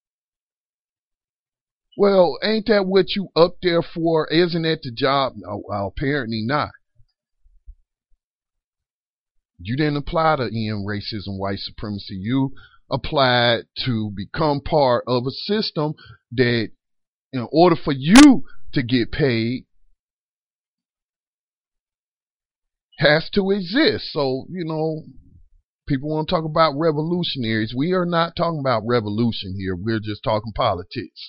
Well, ain't that what you up there for? Isn't that the job? No, well, apparently not. You didn't apply to end racism, white supremacy. You applied to become part of a system that, in order for you to get paid, has to exist. So, you know, people want to talk about revolutionaries. We are not talking about revolution here. We're just talking politics.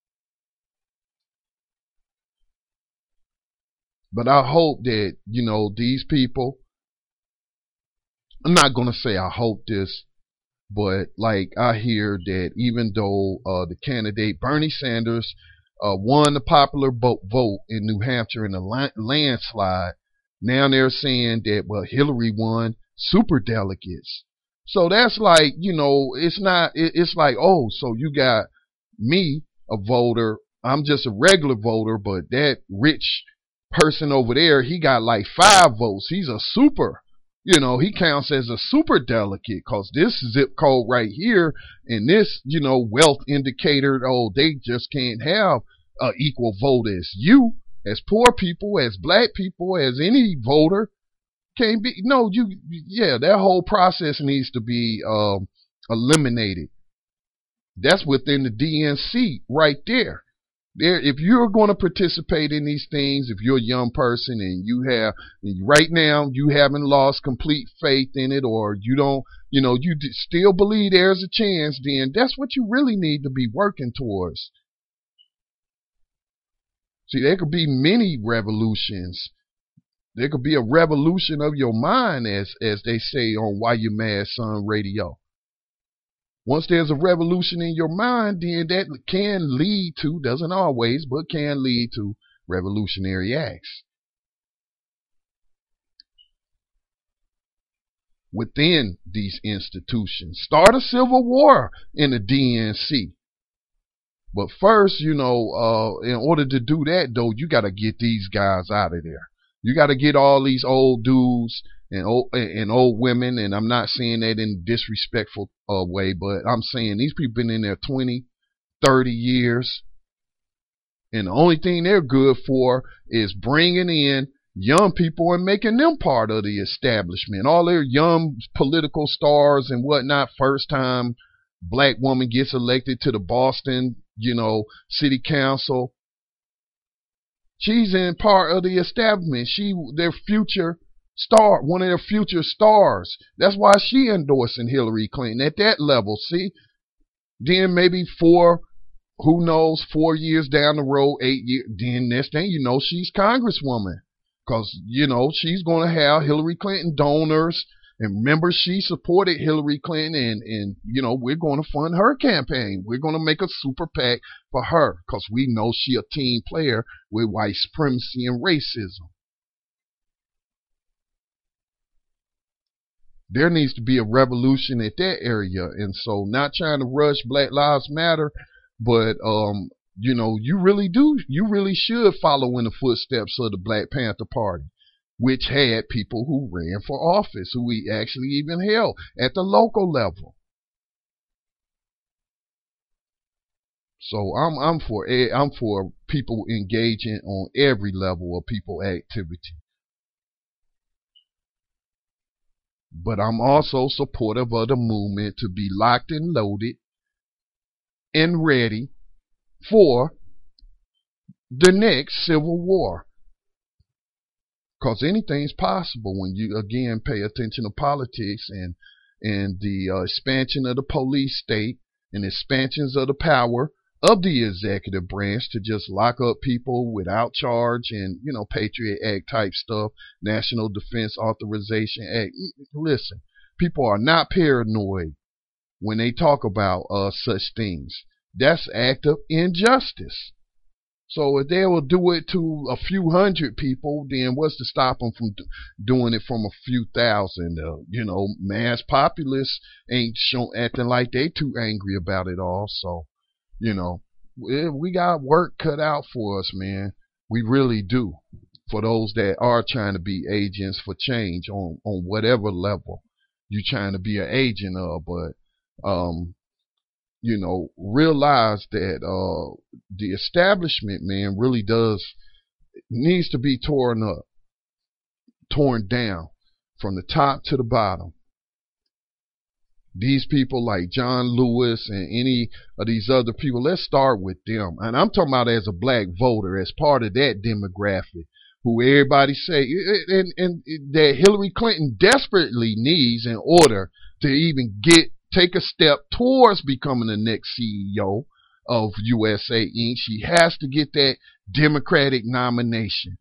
But I hope that, you know, these people, I'm not going to say I hope this, but like I hear that even though uh, the candidate Bernie Sanders uh, won the popular vote in New Hampshire in a landslide, now they're saying that, well, Hillary won super delegates. So that's like, you know, it's not, it's like, oh, so you got me, a voter. I'm just a regular voter, but that rich person over there, he got like five votes. He's a super, you know, he counts as a super delegate because this zip code right here and this, you know, wealth indicator, oh, they just can't have an equal vote as you. As poor people, as black people, as any voter, can't be. No, you, yeah, that whole process needs to be um, eliminated. That's within the D N C right there. There, if you're going to participate in these things, if you're a young person and you have, right now, you haven't lost complete faith in it, or you don't, you know, you still believe there's a chance, then that's what you really need to be working towards. See, there could be many revolutions. There could be a revolution of your mind, as as they say on Why You Mad Son Radio. Once there's a revolution in your mind, then that can lead to, doesn't always, but can lead to revolutionary acts within these institutions. Start a civil war in the D N C. But first, you know, uh, in order to do that, though, you got to get these guys out of there. You got to get all these old dudes and old, and old women, and I'm not saying that in a disrespectful uh, way, but I'm saying these people been in there twenty, thirty years, and the only thing they're good for is bringing in young people and making them part of the establishment. All their young political stars and whatnot, first time black woman gets elected to the Boston, you know, city council. She's in part of the establishment. She, their future star, one of their future stars. That's why she endorsing Hillary Clinton at that level. See, then maybe four, who knows, four years down the road, eight years, then next thing you know, she's Congresswoman, because you know she's going to have Hillary Clinton donors. And remember, she supported Hillary Clinton, and, and, you know, we're going to fund her campaign. We're going to make a super PAC for her because we know she a team player with white supremacy and racism. There needs to be a revolution at that area. And so, not trying to rush Black Lives Matter, but, um, you know, you really do, you really should follow in the footsteps of the Black Panther Party, which had people who ran for office, who we actually even held at the local level. So I'm I'm for I'm for people engaging on every level of people activity. But I'm also supportive of the movement to be locked and loaded and ready for the next civil war. Because anything's possible when you, again, pay attention to politics and and the uh, expansion of the police state and expansions of the power of the executive branch to just lock up people without charge and, you know, Patriot Act type stuff, National Defense Authorization Act. Listen, people are not paranoid. when they talk about uh, such things. That's act of injustice. So if they will do it to a few hundred people, then what's to stop them from do doing it from a few thousand? Uh, you know, mass populace ain't show acting like they too angry about it all. So, you know, we, we got work cut out for us, man. We really do. For those that are trying to be agents for change on, on whatever level you're trying to be an agent of, but um, you know, realize that uh, the establishment, man, really does needs to be torn up, torn down from the top to the bottom. These people like John Lewis and any of these other people, let's start with them. And I'm talking about as a black voter, as part of that demographic, who everybody say, and, and that Hillary Clinton desperately needs in order to even get take a step towards becoming the next C E O of U S A Incorporated. She has to get that Democratic nomination.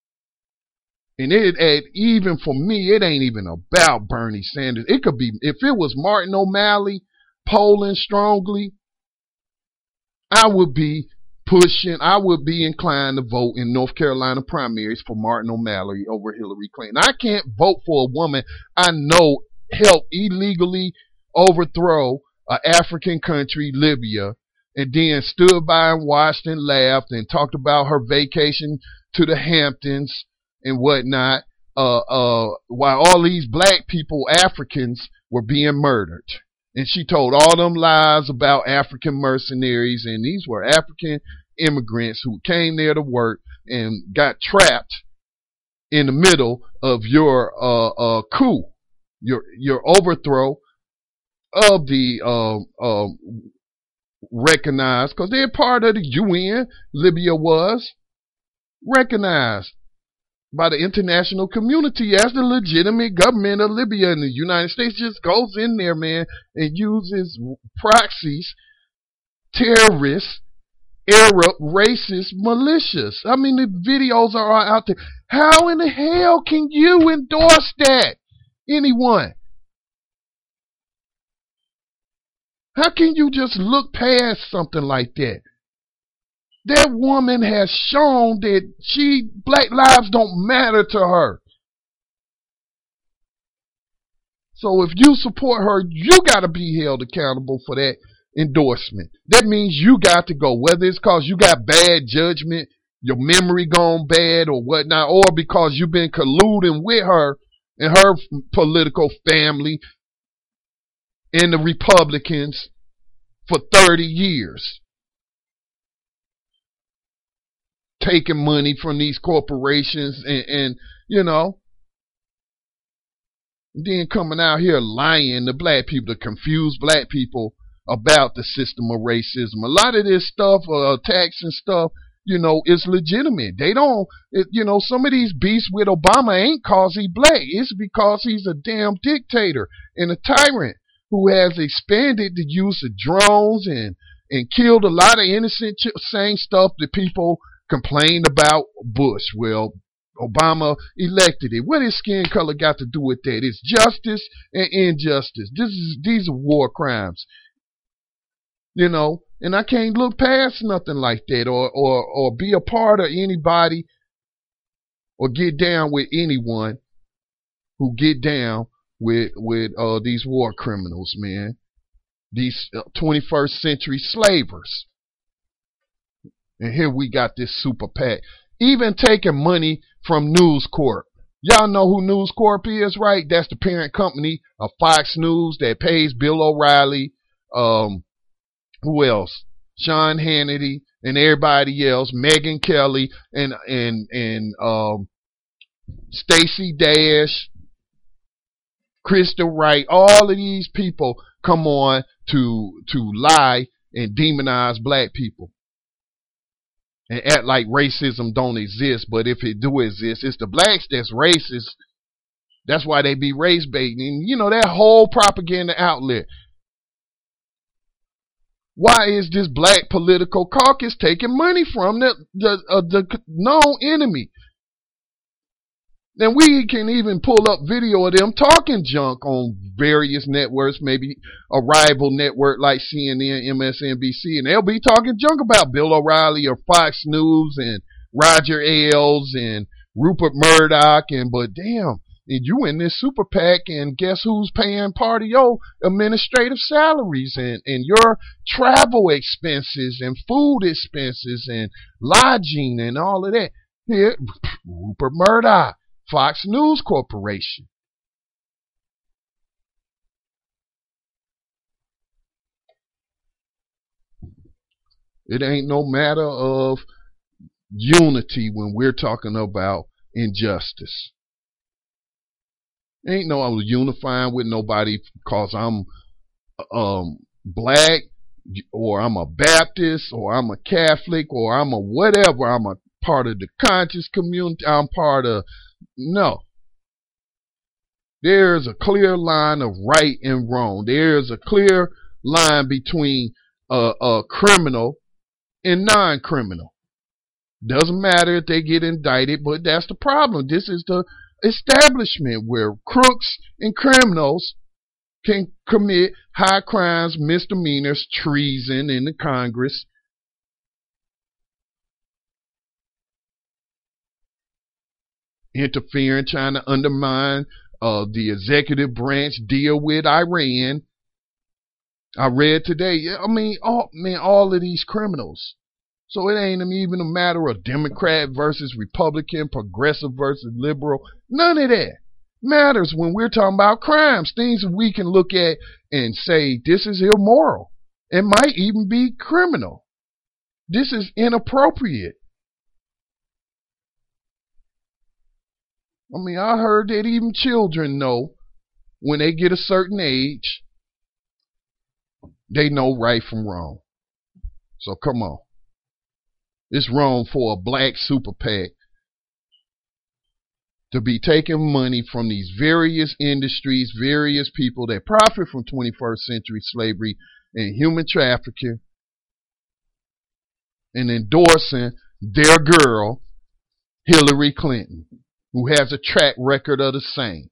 And it, it even for me, it ain't even about Bernie Sanders. It could be, if it was Martin O'Malley polling strongly, I would be pushing, I would be inclined to vote in North Carolina primaries for Martin O'Malley over Hillary Clinton. I can't vote for a woman I know helped illegally overthrow an African country, Libya, and then stood by and watched and laughed and talked about her vacation to the Hamptons and whatnot, uh, uh, while all these black people, Africans, were being murdered. And she told all them lies about African mercenaries, and these were African immigrants who came there to work and got trapped in the middle of your uh, uh, coup, your your overthrow of the um, um, recognized, because they're part of the U N, Libya was recognized by the international community as the legitimate government of Libya, and the United States just goes in there, man, and uses proxies, terrorists, Arab, racist militias. I mean, the videos are out there. How in the hell can you endorse that? Anyone? How can you just look past something like that? That woman has shown that she, black lives don't matter to her. So if you support her, you got to be held accountable for that endorsement. That means you got to go, whether it's because you got bad judgment, your memory gone bad or whatnot, or because you've been colluding with her and her political family and the Republicans for thirty years. Taking money from these corporations and, and you know, then coming out here lying to black people, to confuse black people about the system of racism. A lot of this stuff, uh, attacks and stuff, you know, is legitimate. They don't, it, you know, some of these beasts with Obama ain't cause he black. It's because he's a damn dictator and a tyrant who has expanded the use of drones and, and killed a lot of innocent, same stuff that people complained about Bush. Well, Obama elected it. What his skin color got to do with that? It's justice and injustice. This is these are war crimes. You know, and I can't look past nothing like that, or or or be a part of anybody, or get down with anyone who get down with with uh these war criminals, man. These twenty-first century slavers. And here we got this super PAC. Even taking money from News Corp. Y'all know who News Corp is, right? That's the parent company of Fox News that pays Bill O'Reilly. Um, who else? Sean Hannity and everybody else. Megyn Kelly and and and um, Stacey Dash, Krista Wright. All of these people come on to to lie and demonize black people. And act like racism don't exist, but if it do exist, it's the blacks that's racist. That's why they be race baiting. You know, that whole propaganda outlet. Why is this black political caucus taking money from the the, uh, the known enemy? Then we can even pull up video of them talking junk on various networks, maybe a rival network like C N N, M S N B C, and they'll be talking junk about Bill O'Reilly or Fox News and Roger Ailes and Rupert Murdoch. And but damn, and you in this super PAC, and guess who's paying part of your administrative salaries and, and your travel expenses and food expenses and lodging and all of that? Here, Rupert Murdoch, Fox News Corporation. It ain't no matter of unity when we're talking about injustice. Ain't no unifying with nobody because I'm um, black or I'm a Baptist or I'm a Catholic or I'm a whatever. I'm a part of the conscious community. I'm part of... No. There's a clear line of right and wrong. There's a clear line between a, a criminal and non-criminal. Doesn't matter if they get indicted, but that's the problem. This is the establishment where crooks and criminals can commit high crimes, misdemeanors, treason in the Congress. Interfering, trying to undermine uh, the executive branch, deal with Iran. I read today, I mean, all, man, all of these criminals. So it ain't even a matter of Democrat versus Republican, progressive versus liberal. None of that matters when we're talking about crimes. Things we can look at and say, this is immoral. It might even be criminal. This is inappropriate. I mean, I heard that even children know when they get a certain age, they know right from wrong. So come on. It's wrong for a black super PAC to be taking money from these various industries, various people that profit from twenty-first century slavery and human trafficking, and endorsing their girl, Hillary Clinton, who has a track record of the same.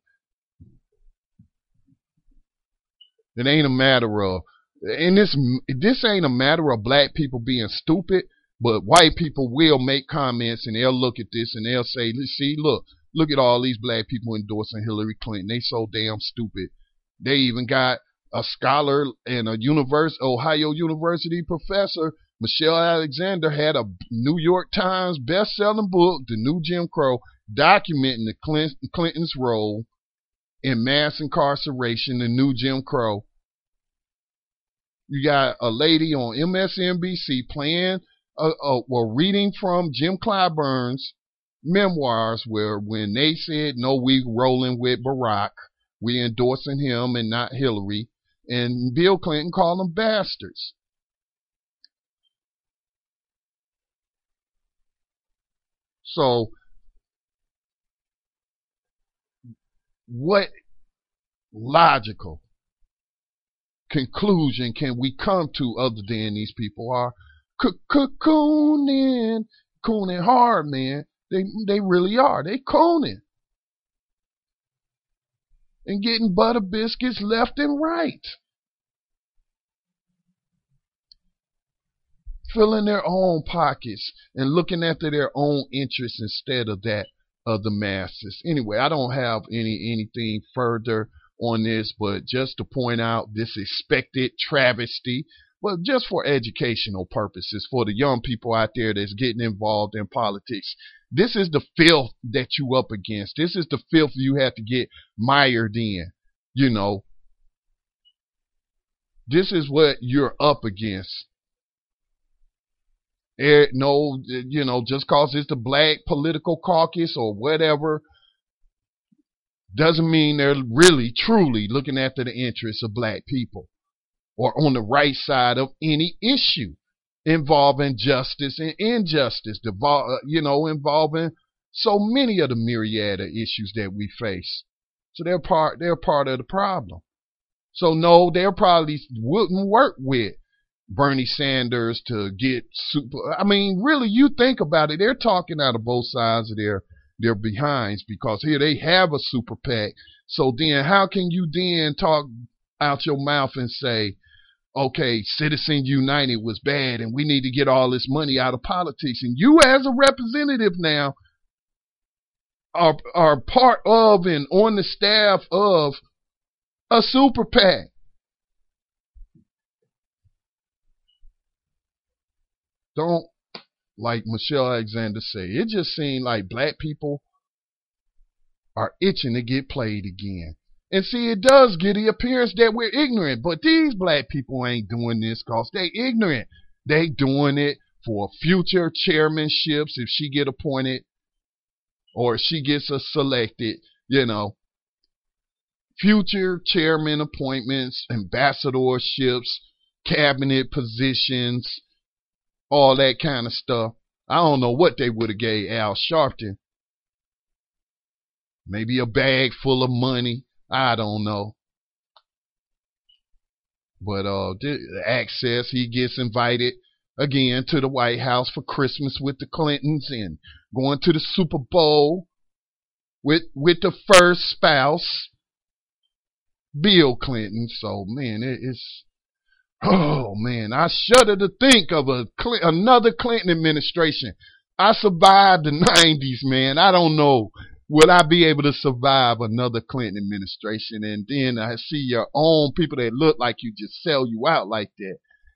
It ain't a matter of, and this this ain't a matter of black people being stupid. But white people will make comments and they'll look at this and they'll say, see, look, look at all these black people endorsing Hillary Clinton. They so damn stupid. They even got a scholar and a univers- Ohio University professor, Michelle Alexander, had a New York Times best-selling book, The New Jim Crow, documenting the Clint- Clinton's role in mass incarceration, the new Jim Crow. You got a lady on M S N B C playing Uh, uh, well, reading from Jim Clyburn's memoirs, where when they said, no, we rolling with Barack, we endorsing him and not Hillary, and Bill Clinton called them bastards. So, what logical conclusion can we come to other than these people are cocooning, cooning hard, man. They they really are. They cooning and getting butter biscuits left and right, filling their own pockets and looking after their own interests instead of that of the masses. Anyway, I don't have any anything further on this, but just to point out this expected travesty. Well, just for educational purposes, for the young people out there that's getting involved in politics. This is the filth that you up against. This is the filth you have to get mired in. You know, this is what you're up against. There, no, you know, just cause it's the black political caucus or whatever, doesn't mean they're really, truly looking after the interests of black people, or on the right side of any issue involving justice and injustice, you know, involving so many of the myriad of issues that we face. So they're part, they're part of the problem. So no, they probably wouldn't work with Bernie Sanders to get super. I mean, really, you think about it, they're talking out of both sides of their their behinds, because here they have a super PAC. So then how can you then talk out your mouth and say, okay, Citizens United was bad and we need to get all this money out of politics, and you as a representative now are are part of and on the staff of a super PAC? Don't, like Michelle Alexander say, it just seemed like black people are itching to get played again. And see, it does give the appearance that we're ignorant, but these black people ain't doing this because they ignorant. They doing it for future chairmanships if she get appointed or if she gets us selected, you know. Future chairman appointments, ambassadorships, cabinet positions, all that kind of stuff. I don't know what they would have gave Al Sharpton. Maybe a bag full of money. I don't know. But uh, the access, he gets invited again to the White House for Christmas with the Clintons and going to the Super Bowl with with the first spouse, Bill Clinton. So, man, it, it's... Oh, man, I shudder to think of a another Clinton administration. I survived the nineties, man. I don't know. Will I be able to survive another Clinton administration? And then I see your own people that look like you just sell you out like that.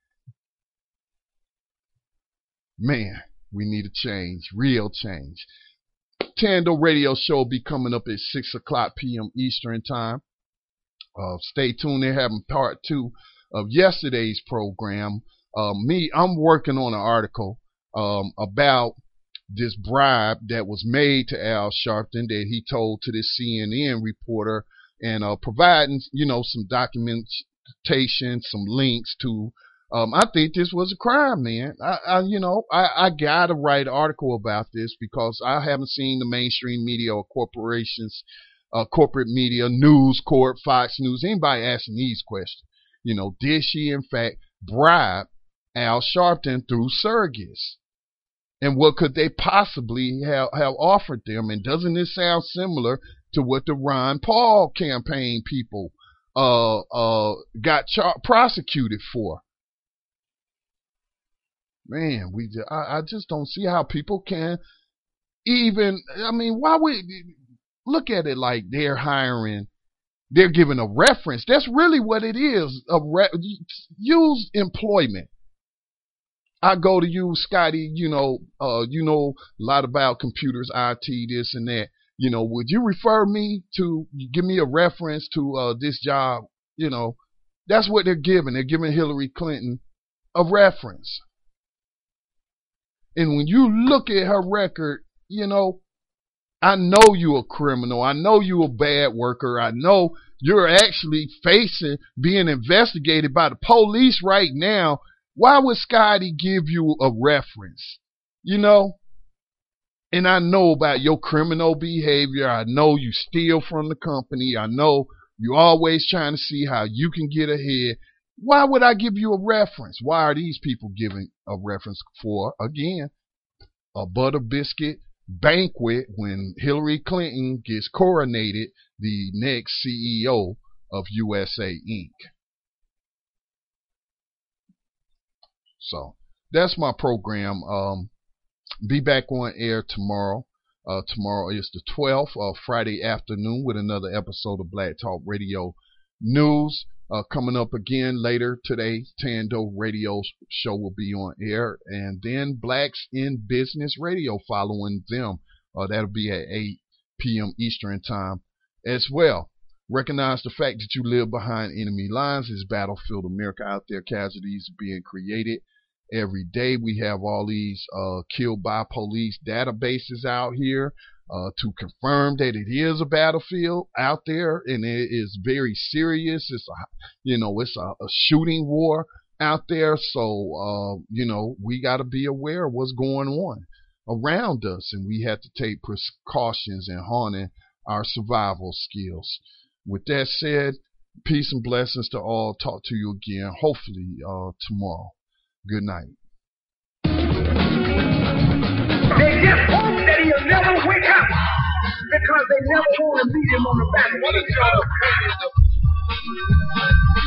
Man, we need a change, real change. Tando Radio Show will be coming up at six o'clock p.m. Eastern Time. Uh, stay tuned. They're having part two of yesterday's program. Uh, me, I'm working on an article um, about this bribe that was made to Al Sharpton that he told to this C N N reporter, and uh, providing, you know, some documentation, some links to. Um, I think this was a crime, man. I, I you know, I, I gotta write an article about this because I haven't seen the mainstream media or corporations, uh, corporate media, News Corp, Fox News, anybody asking these questions. You know, did she in fact bribe Al Sharpton through surrogates? And what could they possibly have, have offered them? And doesn't this sound similar to what the Ron Paul campaign people uh, uh, got char- prosecuted for? Man, we just, I, I just don't see how people can even, I mean, why would, look at it like they're hiring, they're giving a reference. That's really what it is. A re, use employment. I go to you, Scotty, you know, uh, you know a lot about computers, I T, this and that. You know, would you refer me to, give me a reference to uh, this job? You know, that's what they're giving. They're giving Hillary Clinton a reference. And when you look at her record, you know, I know you're a criminal. I know you're a bad worker. I know you're actually facing being investigated by the police right now. Why would Scotty give you a reference? You know? And I know about your criminal behavior. I know you steal from the company. I know you're always trying to see how you can get ahead. Why would I give you a reference? Why are these people giving a reference for, again, a butter biscuit banquet when Hillary Clinton gets coronated the next C E O of U S A Incorporated? So that's my program. Um, be back on air tomorrow. Uh, tomorrow is the twelfth of Friday afternoon with another episode of Black Talk Radio News. Uh, coming up again later today, Tando Radio Show will be on air, and then Blacks in Business Radio following them. Uh, that'll be at eight p.m. Eastern Time as well. Recognize the fact that you live behind enemy lines. It's Battlefield America out there. Casualties being created every day. We have all these uh, killed by police databases out here uh, to confirm that it is a battlefield out there, and it is very serious. It's a, you know, it's a, a shooting war out there. So, uh, you know, we got to be aware of what's going on around us, and we have to take precautions in honing our survival skills. With that said, peace and blessings to all. Talk to you again, hopefully uh, tomorrow. Good night. They just hope that he'll never wake up because they never want to meet him on the battlefield.